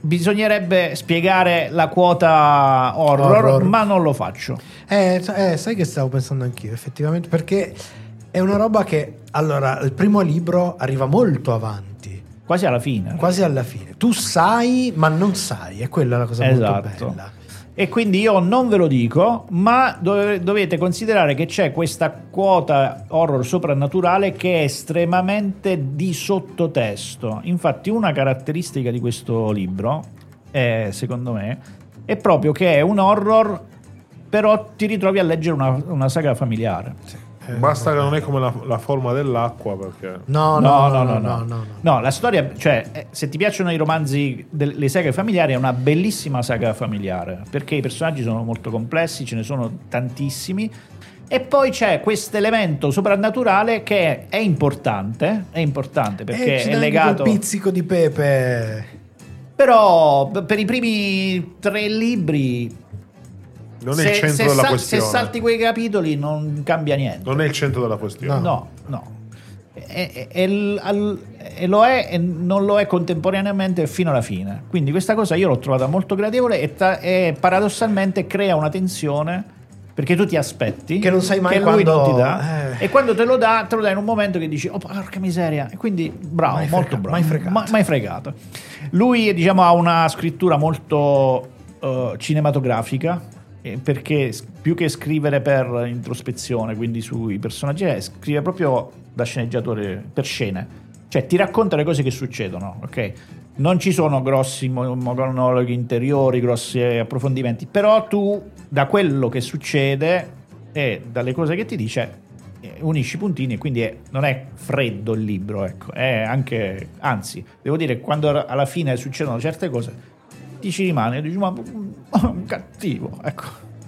bisognerebbe spiegare la quota horror, Horror. ma non lo faccio. Eh, eh, sai che stavo pensando anch'io, effettivamente, perché è una roba che, allora, il primo libro arriva molto avanti, Quasi alla fine. quasi alla fine. Tu sai, ma non sai, è quella la cosa molto Esatto. bella. E quindi io non ve lo dico, ma dove- dovete considerare che c'è questa quota horror soprannaturale che è estremamente di sottotesto. Infatti una caratteristica di questo libro, è, secondo me, è proprio che è un horror, però ti ritrovi a leggere una, una saga familiare. Eh, Basta che non è come la, la forma dell'acqua, perché No, no, no, no, no, no. No, la storia, cioè, eh, se ti piacciono i romanzi delle saghe familiari, è una bellissima saga familiare, perché i personaggi sono molto complessi, ce ne sono tantissimi, e poi c'è questo elemento soprannaturale che è importante, è importante perché Eh, ci è dà anche legato... quel pizzico di pepe. Però p- per i primi tre libri... non è se, il centro se della sal- questione. se salti quei capitoli non cambia niente. Non è il centro della questione. No, no. E, e- e l- al- e lo è e non lo è contemporaneamente fino alla fine. Quindi questa cosa io l'ho trovata molto gradevole e, ta- e paradossalmente crea una tensione, perché tu ti aspetti Che non sai mai che lui quando- non ti dà, eh. e quando te lo dà te lo dà in un momento che dici oh porca miseria, e quindi bravo, Mai molto frega- bravo, mai fregato. Ma- mai fregato. Lui, diciamo, ha una scrittura molto eh, cinematografica, eh, perché s- più che scrivere per introspezione, quindi sui personaggi, eh, scrive proprio da sceneggiatore per scene, cioè ti racconta le cose che succedono, ok? Non ci sono grossi mo- monologhi interiori, grossi eh, approfondimenti, però tu da quello che succede e dalle cose che ti dice eh, unisci i puntini, e quindi è- non è freddo il libro, ecco, è anche, anzi, devo dire, quando alla fine succedono certe cose ti ci rimane e dici ma un cattivo, ecco.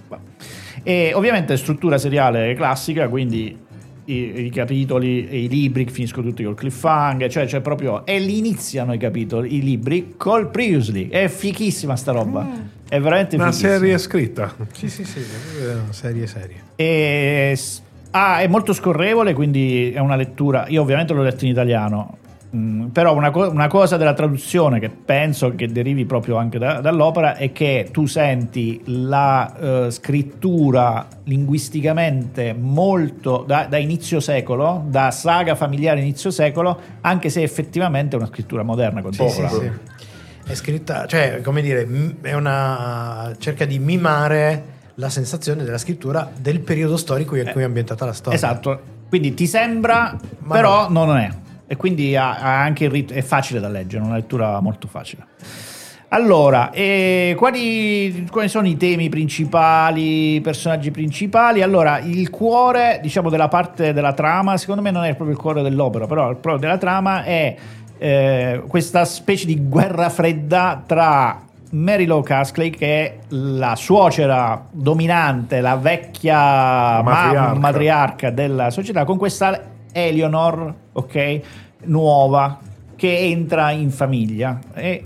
E ovviamente struttura seriale classica, quindi i, i capitoli e i libri finiscono tutti col cliffhanger, cioè c'è proprio, e lì iniziano i capitoli, i libri col previously. È fichissima sta roba, è veramente Una fichissima. serie scritta. Sì, sì, sì, è una serie serie. E, s- ah, è molto scorrevole, quindi è una lettura. Io ovviamente l'ho letto in italiano, mm, però una, co- una cosa della traduzione che penso che derivi proprio anche da- dall'opera è che tu senti la eh, scrittura linguisticamente molto da, da inizio secolo, da saga familiare inizio secolo, anche se effettivamente è una scrittura moderna, Sì, sì, contemporanea. sì. È scritta, cioè, come dire, m- è una cerca di mimare la sensazione della scrittura del periodo storico in cui è ambientata la storia. Esatto, quindi ti sembra, Ma però no, non è. E quindi ha, ha anche il rit- è facile da leggere, una lettura molto facile. Allora, e quali, quali sono i temi principali, i personaggi principali? Allora, il cuore, diciamo, della parte della trama, secondo me non è proprio il cuore dell'opera, però il cuore della trama è eh, questa specie di guerra fredda tra Mary-Lou Caskley, che è la suocera dominante, la vecchia Matriarca. ma- matriarca della società, con questa Eleanor, ok, nuova, che entra in famiglia e,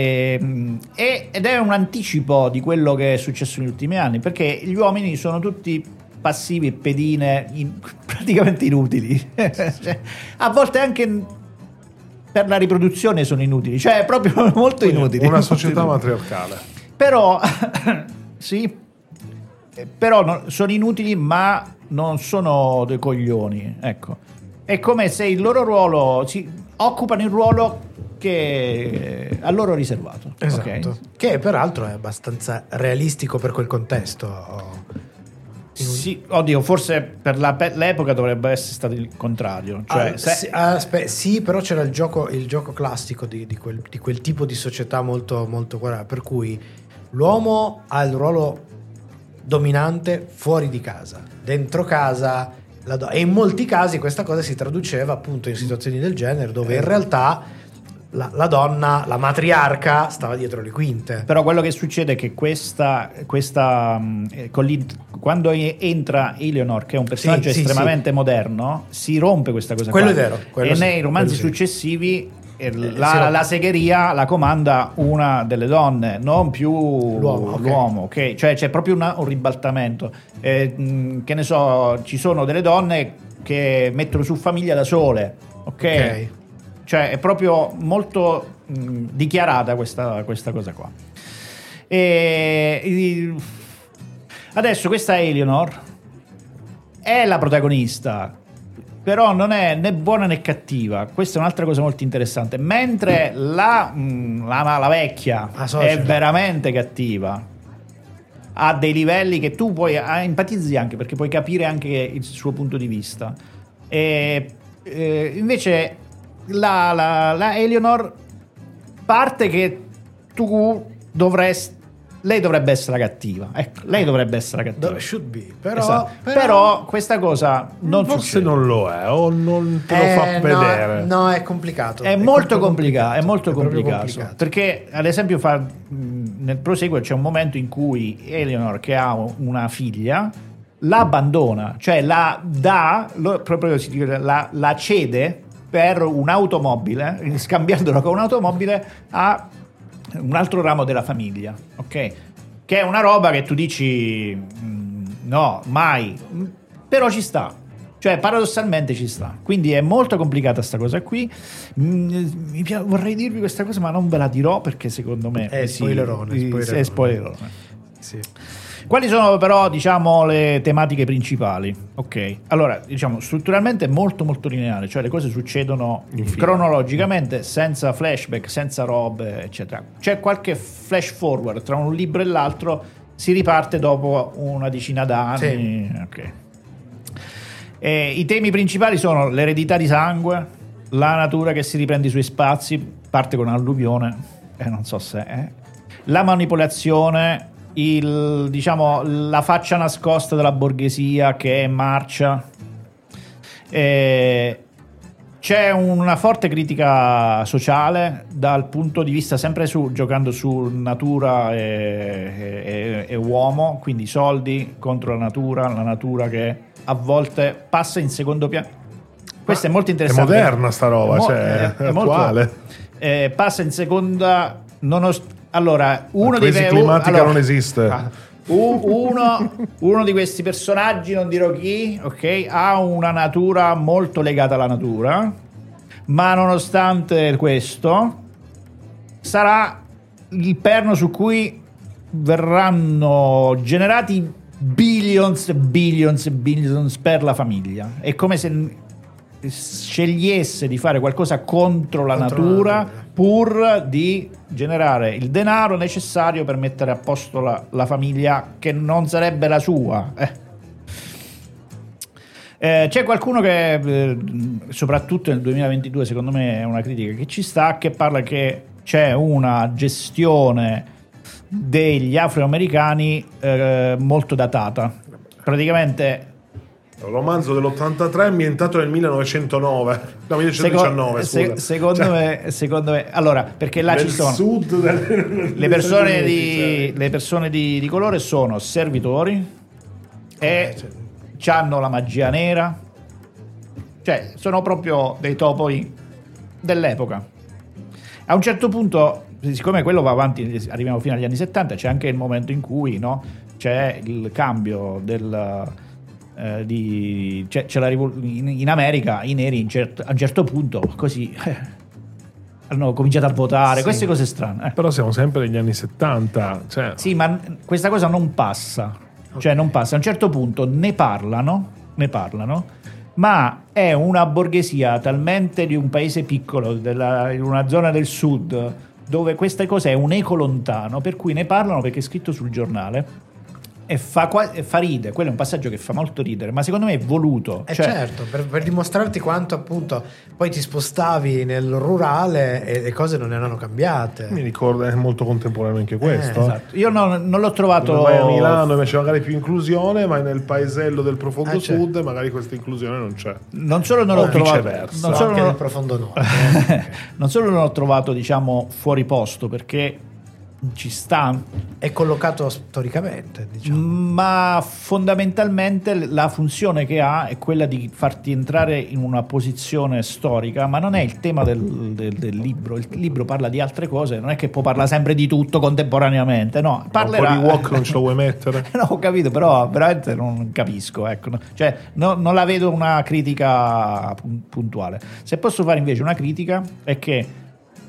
e- e- ed è un anticipo di quello che è successo negli ultimi anni, perché gli uomini sono tutti passivi e pedine in- praticamente inutili. Cioè, a volte anche per la riproduzione sono inutili, cioè proprio molto inutili. Una Molto società inutili. matriarcale. Però sì, eh, però no- sono inutili, ma non sono dei coglioni, ecco. È come se il loro ruolo, si occupano il ruolo che è a loro riservato. Esatto. ok? Che peraltro è abbastanza realistico per quel contesto. Sì, oddio, forse per la pe- l'epoca dovrebbe essere stato il contrario. Cioè, Ah, se- sì, aspe- sì, però c'era il gioco, il gioco classico di, di quel, di quel tipo di società molto, molto guarda, per cui l'uomo ha il ruolo dominante fuori di casa, dentro casa la do- e in molti casi questa cosa si traduceva appunto in situazioni del genere dove in realtà la, la donna, la matriarca, stava dietro le quinte. Però quello che succede è che questa, questa mh, eh, con l'int- quando e- entra Eleanor, che è un personaggio Sì, sì, estremamente moderno, si rompe questa cosa Quello qua. è vero, quello e sì, nei romanzi quello sì. successivi eh, si la, rompe. la segheria la comanda una delle donne, non più L'uomo, ok. l'uomo, ok? Cioè c'è proprio una- un ribaltamento. Eh, mh, che ne so, ci sono delle donne che mettono su famiglia da sole, ok? Ok. Cioè è proprio molto mh, dichiarata questa, questa cosa qua. E, e, adesso questa Eleanor è la protagonista, però non è né buona né cattiva. Questa è un'altra cosa molto interessante. Mentre la, mh, la, la vecchia è veramente cattiva, ha dei livelli che tu puoi empatizzi anche, perché puoi capire anche il suo punto di vista. E, e invece la, la, la Eleanor parte che tu dovresti, lei dovrebbe essere la cattiva, ecco, lei dovrebbe essere la cattiva. Should be, però, esatto. però... però questa cosa non forse succede. non lo è, o non te lo Eh, fa no, vedere. no, è complicato. È, È molto proprio complicato, è molto è proprio complicato, complicato. perché ad esempio fa, mh, nel proseguo c'è un momento in cui Eleanor, che ha una figlia, la abbandona, cioè la dà, lo, proprio si dice, la, la cede per un'automobile, scambiandola con un'automobile a un altro ramo della famiglia, ok? Che è una roba che tu dici mh, no, mai, mh, però ci sta, cioè paradossalmente ci sta. Quindi è molto complicata sta cosa qui. Mh, mi pi- vorrei dirvi questa cosa, ma non ve la dirò perché secondo me È sì, spoilerone, sì, spoilerone. è spoilerone. Sì. Quali sono però, diciamo, le tematiche principali? Ok, allora, diciamo, strutturalmente è molto molto lineare, cioè le cose succedono cronologicamente, senza flashback, senza robe, eccetera. C'è qualche flash forward tra un libro e l'altro, si riparte dopo una decina d'anni. Sì. Ok. E i temi principali sono l'eredità di sangue, la natura che si riprende i suoi spazi, parte con alluvione, eh, non so se è, la manipolazione, il, diciamo, la faccia nascosta della borghesia che marcia. E c'è una forte critica sociale dal punto di vista sempre su, giocando su natura e, e, e uomo, quindi soldi contro la natura, la natura che a volte passa in secondo piano. Questo Ma è molto è interessante. moderna sta roba, È mo- cioè, è- è è molto- attuale. eh, passa in seconda nonost- allora uno La dei crisi ve- climatica allora, non esiste. ah, u- uno, uno di questi personaggi, non dirò chi, ok, ha una natura molto legata alla natura, ma nonostante questo sarà il perno su cui verranno generati billions e billions e billions per la famiglia. È come se scegliesse di fare qualcosa contro la Contro natura, la natura. pur di generare il denaro necessario per mettere a posto la, la famiglia che non sarebbe la sua. Eh. Eh, c'è qualcuno che eh, soprattutto nel duemilaventidue secondo me è una critica che ci sta, che parla che c'è una gestione degli afroamericani eh, molto datata. Praticamente È un romanzo dell'ottantatré ambientato nel millenovecentonove, no, millenovecentodiciannove, Seco- scusa. se- secondo me, secondo me, allora, perché là Nel ci sono sud del- le degli persone Stati Uniti, di, cioè. le persone di, di colore sono servitori e hanno la magia nera, cioè sono proprio dei topoi dell'epoca. A un certo punto, siccome quello va avanti, arriviamo fino agli anni settanta, c'è anche il momento in cui, no, c'è il cambio del eh, di, c'è, c'è la rivol- in, in America i neri in cert- a un certo punto così eh, hanno cominciato a votare, Sì. queste cose strane. eh. Però siamo sempre negli anni settanta, cioè, Sì, ma questa cosa non passa. Cioè non passa. A un certo punto ne parlano, ne parlano, ma è una borghesia talmente di un paese piccolo, della, in una zona del sud, dove questa cosa è un eco lontano, per cui ne parlano perché è scritto sul giornale. E fa, qua- e fa ridere, quello è un passaggio che fa molto ridere, ma secondo me è voluto. Eh Cioè, certo, per, per dimostrarti quanto appunto poi ti spostavi nel rurale e le cose non erano cambiate. mi ricorda, è molto contemporaneo anche questo. Eh, esatto. Io non, non l'ho trovato. Vai a Milano invece magari più inclusione, vai nel paesello del profondo Ah, c'è. sud magari questa inclusione non c'è. Non solo non O l'ho trovato, viceversa. non So solo anche non nel l'ho- profondo nord. eh. non solo non l'ho trovato, diciamo, fuori posto, perché ci sta, È collocato storicamente, diciamo. ma fondamentalmente la funzione che ha è quella di farti entrare in una posizione storica, ma non è il tema del, del- del libro. Il libro parla di altre cose, non è che può parlare sempre di tutto contemporaneamente, no, parlerà. Un po' di walk non ce lo vuoi mettere? No, ho capito, però veramente non capisco, ecco. No. Cioè, no- non la vedo una critica pun- puntuale. Se posso fare invece una critica è che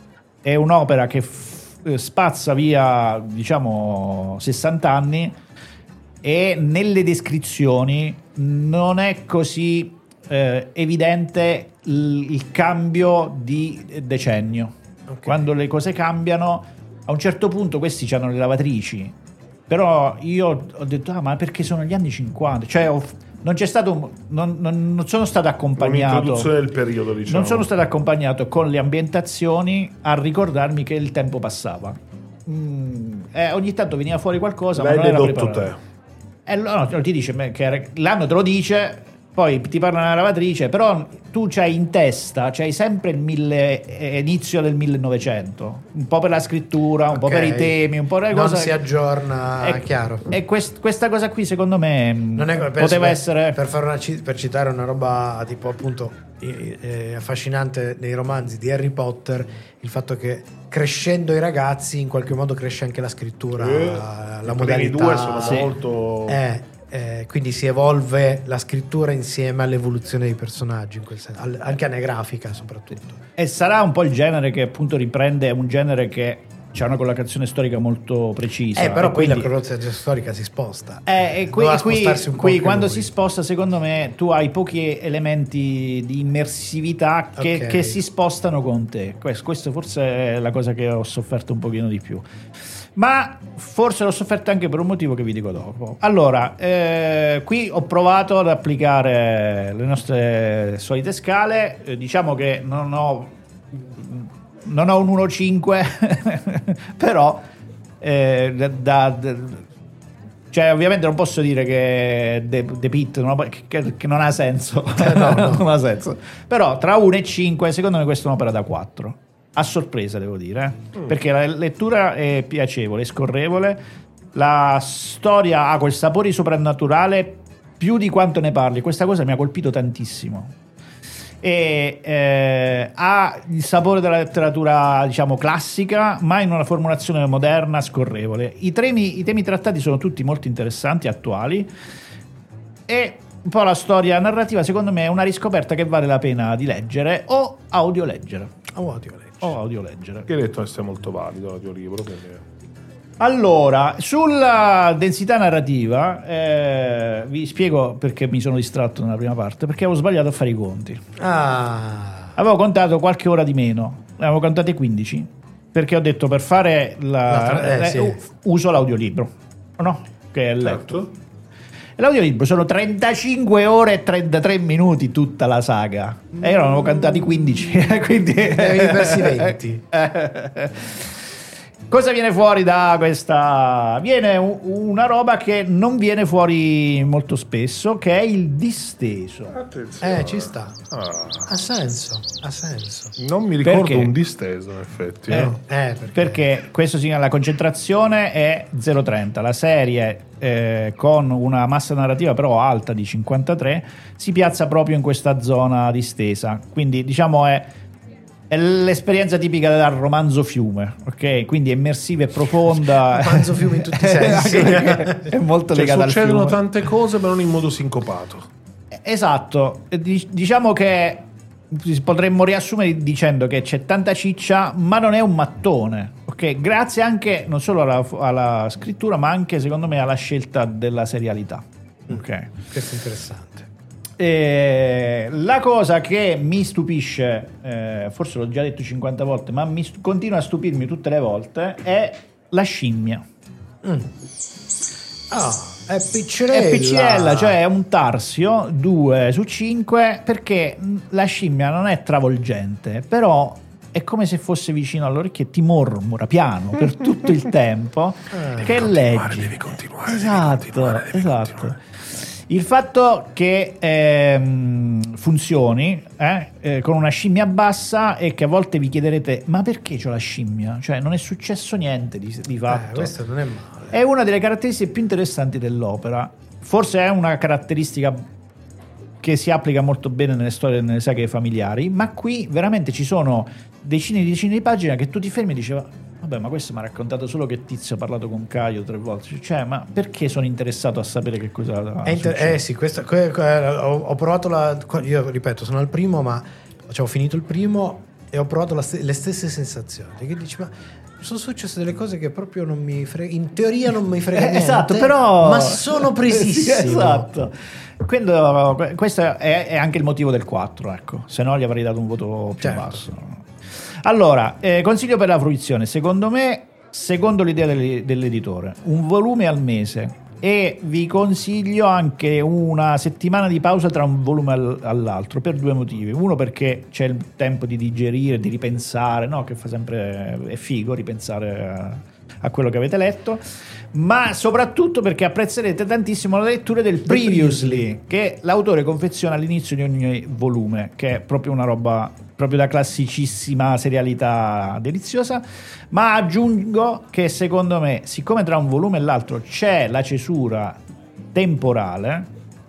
è un'opera che f- spazza via, diciamo, sessanta anni, e nelle descrizioni non è così eh, evidente il, il cambio di decennio. Ok. Quando le cose cambiano, a un certo punto questi hanno le lavatrici, però io ho detto ah, ma perché sono gli anni cinquanta, cioè ho, non c'è stato un, non, non, non sono stato accompagnato, un'introduzione del periodo, diciamo. non sono stato accompagnato con le ambientazioni a ricordarmi che il tempo passava. Mm, eh, ogni tanto veniva fuori qualcosa, L'hai ma non era dedotto preparato. te. Eh, no, no, ti dice che l'anno te lo dice, poi ti parla una lavatrice, però tu c'hai in testa, c'hai sempre il mille, eh, inizio del millenovecento, un po' per la scrittura, un Ok. po' per i temi, un po' per le Non cose. si aggiorna, E- chiaro. E quest- questa cosa qui, secondo me, Non è come penso poteva per- essere. per, fare una ci- per citare una roba tipo appunto eh, eh, affascinante nei romanzi di Harry Potter, il fatto che crescendo i ragazzi in qualche modo cresce anche la scrittura, Eh, la i primi modalità. due sono Sì. molto... Eh, eh, quindi si evolve la scrittura insieme all'evoluzione dei personaggi in quel senso, al- anche anagrafica soprattutto. E sarà un po' il genere che appunto riprende un genere che c'ha una collocazione storica molto precisa. Eh, però e poi quindi- la corruzione storica si sposta. Eh, e qui, Doveva qui- spostarsi un po' qui anche quando lui. si sposta, secondo me, tu hai pochi elementi di immersività che, Ok. che si spostano con te. Questo, questo forse è la cosa che ho sofferto un pochino di più. Ma forse l'ho sofferto anche per un motivo che vi dico dopo. Allora, eh, qui ho provato ad applicare le nostre solite scale. Eh, diciamo che non ho, non ho un uno virgola cinque, però eh, da, da- da- cioè ovviamente non posso dire che The, The Pit non ha- che, che non ha senso. Eh, no, no. Non ha senso. Però tra uno e cinque secondo me questa è un'opera da quattro. A sorpresa, devo dire, eh. Perché la lettura è piacevole, è scorrevole, la storia ha quel sapore di soprannaturale più di quanto ne parli. Questa cosa mi ha colpito tantissimo. E eh, ha il sapore della letteratura, diciamo, classica, ma in una formulazione moderna, scorrevole. I temi, i temi trattati sono tutti molto interessanti, attuali, e un po' la storia narrativa, secondo me, è una riscoperta che vale la pena di leggere o audioleggere. Oh, oddio, legge. O audioleggere. Che hai detto che sia molto valido l'audiolibro, perché... Allora, sulla densità narrativa, eh, vi spiego perché mi sono distratto nella prima parte, perché avevo sbagliato a fare i conti. Ah, Avevo contato qualche ora di meno, ne avevo contate quindici, perché ho detto per fare la, La tra- eh, eh, sì. u- uso l'audiolibro, no? Che è letto. Certo. E l'audiolibro sono trentacinque ore e trentatré minuti tutta la saga. E io ne avevo cantati quindici, quindi... ne avevi persi venti. Cosa viene fuori da questa? Viene u- una roba che non viene fuori molto spesso, che è il disteso. Attenzione. Eh, ci sta. Ah, Ha senso, ha senso. non mi ricordo Perché? un disteso, in effetti. Eh. no? Eh, perché, Perché questo significa la concentrazione è zero virgola trenta, la serie eh, con una massa narrativa però alta di cinquantatré si piazza proprio in questa zona distesa, quindi diciamo è, è l'esperienza tipica del romanzo fiume, ok? Quindi immersiva e profonda. Romanzo fiume in tutti i sensi. È molto Cioè, legata al succedono fiume. tante cose, ma non in modo sincopato. Esatto, Di- diciamo che potremmo riassumere dicendo che c'è tanta ciccia, ma non è un mattone, ok? Grazie anche non solo alla, alla scrittura, ma anche secondo me alla scelta della serialità, ok? Questo è interessante. E la cosa che mi stupisce, eh, forse l'ho già detto cinquanta volte, ma mi st- continua a stupirmi tutte le volte, è la scimmia. Ah, è piccirella. È piccirella, cioè è un tarsio due su cinque, perché mh, la scimmia non è travolgente, però è come se fosse vicino all'orecchio e ti mormora piano per tutto il tempo che leggi. Devi continuare, Esatto, devi continuare, devi esatto. continuare. Il fatto che ehm, funzioni eh, eh, con una scimmia bassa è che a volte vi chiederete ma perché c'ho la scimmia? Cioè non è successo niente di, di Eh, fatto. questo non è male. È una delle caratteristiche più interessanti dell'opera. Forse è una caratteristica che si applica molto bene nelle storie e nelle saghe familiari, ma qui veramente ci sono decine e decine di pagine che tu ti fermi e dici vabbè, ma questo mi ha raccontato solo che Tizio ha parlato con Caio tre volte, cioè ma perché sono interessato a sapere che cosa È inter- succede? eh sì, questo, que- que- ho, ho provato la. Io ripeto, sono al primo, ma cioè, ho finito il primo e ho provato la st- le stesse sensazioni. Che dici, ma sono successe delle cose che proprio non mi frega, in teoria non mi frega Eh, niente, esatto, però ma sono presissimo. Sì, esatto. Quindi, questo è, è anche il motivo del quattro, ecco. Se no gli avrei dato un voto più Certo. basso. Allora, eh, consiglio per la fruizione, secondo me, secondo l'idea dell'e- dell'editore, un volume al mese, e vi consiglio anche una settimana di pausa tra un volume al- all'altro per due motivi. Uno, perché c'è il tempo di digerire, di ripensare, no? Che fa sempre, è figo ripensare a, a quello che avete letto, ma soprattutto perché apprezzerete tantissimo la lettura del previously che l'autore confeziona all'inizio di ogni volume, che è proprio una roba proprio da classicissima serialità deliziosa. Ma aggiungo che secondo me, siccome tra un volume e l'altro c'è la cesura temporale,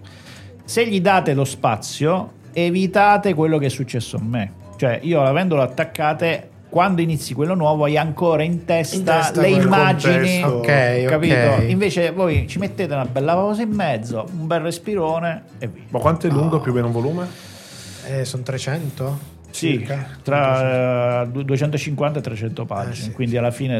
se gli date lo spazio evitate quello che è successo a me. Cioè, io avendolo attaccate, quando inizi quello nuovo hai ancora in testa, In testa le quel immagini, contesto. Ok, capito? ok. Invece voi ci mettete una bella pausa in mezzo, un bel respirone e via. Ma quanto è lungo più o meno un volume? Eh, sono trecento? Sì, Circa? tra eh, duecentocinquanta e trecento pagine, Eh, sì, quindi sì. alla fine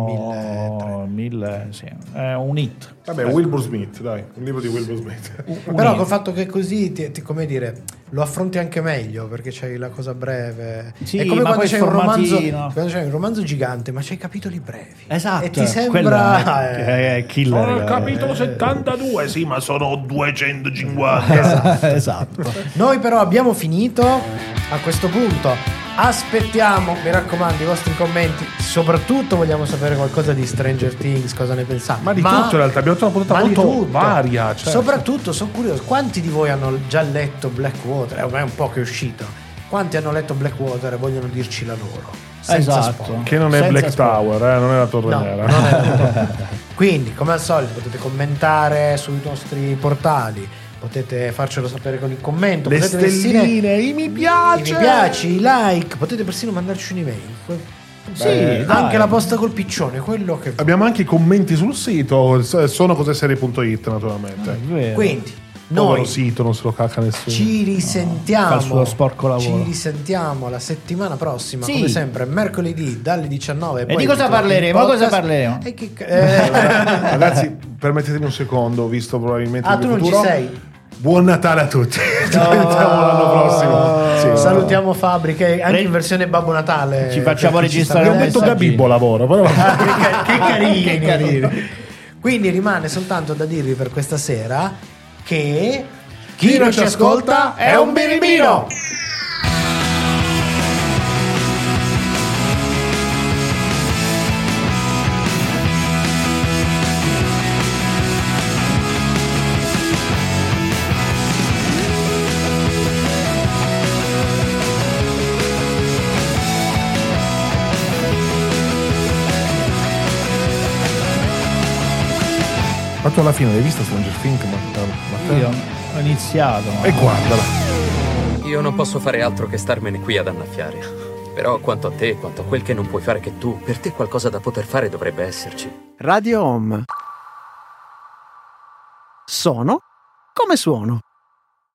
sono mille, sì. È un hit. Vabbè, Wilbur Smith, dai, un libro di Wilbur Smith. Un Però hit. col fatto che così ti, ti- come dire, lo affronti anche meglio perché c'hai la cosa breve. Sì, è come ma quando poi c'hai un romanzo, formatino. quando c'hai un romanzo gigante, ma c'hai capitoli brevi. Esatto, E ti quello sembra è, eh, è killer. Sono al capitolo settantadue, sì, ma sono duecentocinquanta. Esatto. Noi però abbiamo finito a questo punto. Aspettiamo, mi raccomando, i vostri commenti. Soprattutto vogliamo sapere qualcosa di Stranger Things, cosa ne pensate. Ma di tutto in realtà, abbiamo fatto una puntata ma di molto tutto. varia. Certo. Soprattutto sono curioso, quanti di voi hanno già letto Blackwater? È ormai un po' che è uscito. Quanti hanno letto Blackwater e vogliono dirci la loro? Senza Esatto. spoiler. Che non è Senza Black spoiler. Tower, eh, non è la Torre No, Nera. non è la- Quindi, come al solito, potete commentare sui nostri portali, potete farcelo sapere con il commento, Le potete stelline, i mi piace. i mi piace, i like, potete persino mandarci un'email. Sì, Beh, dai. anche la posta col piccione, quello che Abbiamo anche i commenti sul sito, sono coseserie punto it naturalmente. Vero. Quindi Povero noi sito, non se lo cacca nessuno. ci risentiamo. fa il suo sporco lavoro. Ci risentiamo la settimana prossima, Sì. come sempre, mercoledì dalle diciannove. E poi di cosa ritorno in parleremo? podcast. Cosa parleremo? E che ca- eh. Ragazzi, permettetemi un secondo, visto probabilmente Ah, il tu mio non ci futuro. sei? Buon Natale a tutti. Ci vediamo l'anno prossimo. Sì. Salutiamo Fabri che anche Re- in versione Babbo Natale. Ci facciamo per chi ci sta registrare un Abbiamo detto vedendo. messaggino. Gabibbo lavoro, però Ah, che, ca- che carini, Che carini. Quindi rimane soltanto da dirvi per questa sera che chi non ci ascolta è un biribino. Ma tu alla fine l'hai vista Stranger Things? Ma, ma- Io ho iniziato. ma- E guardala. Io non posso fare altro che starmene qui ad annaffiare. Però quanto a te, quanto a quel che non puoi fare che tu, per te qualcosa da poter fare dovrebbe esserci. Radio Home. Sono come suono.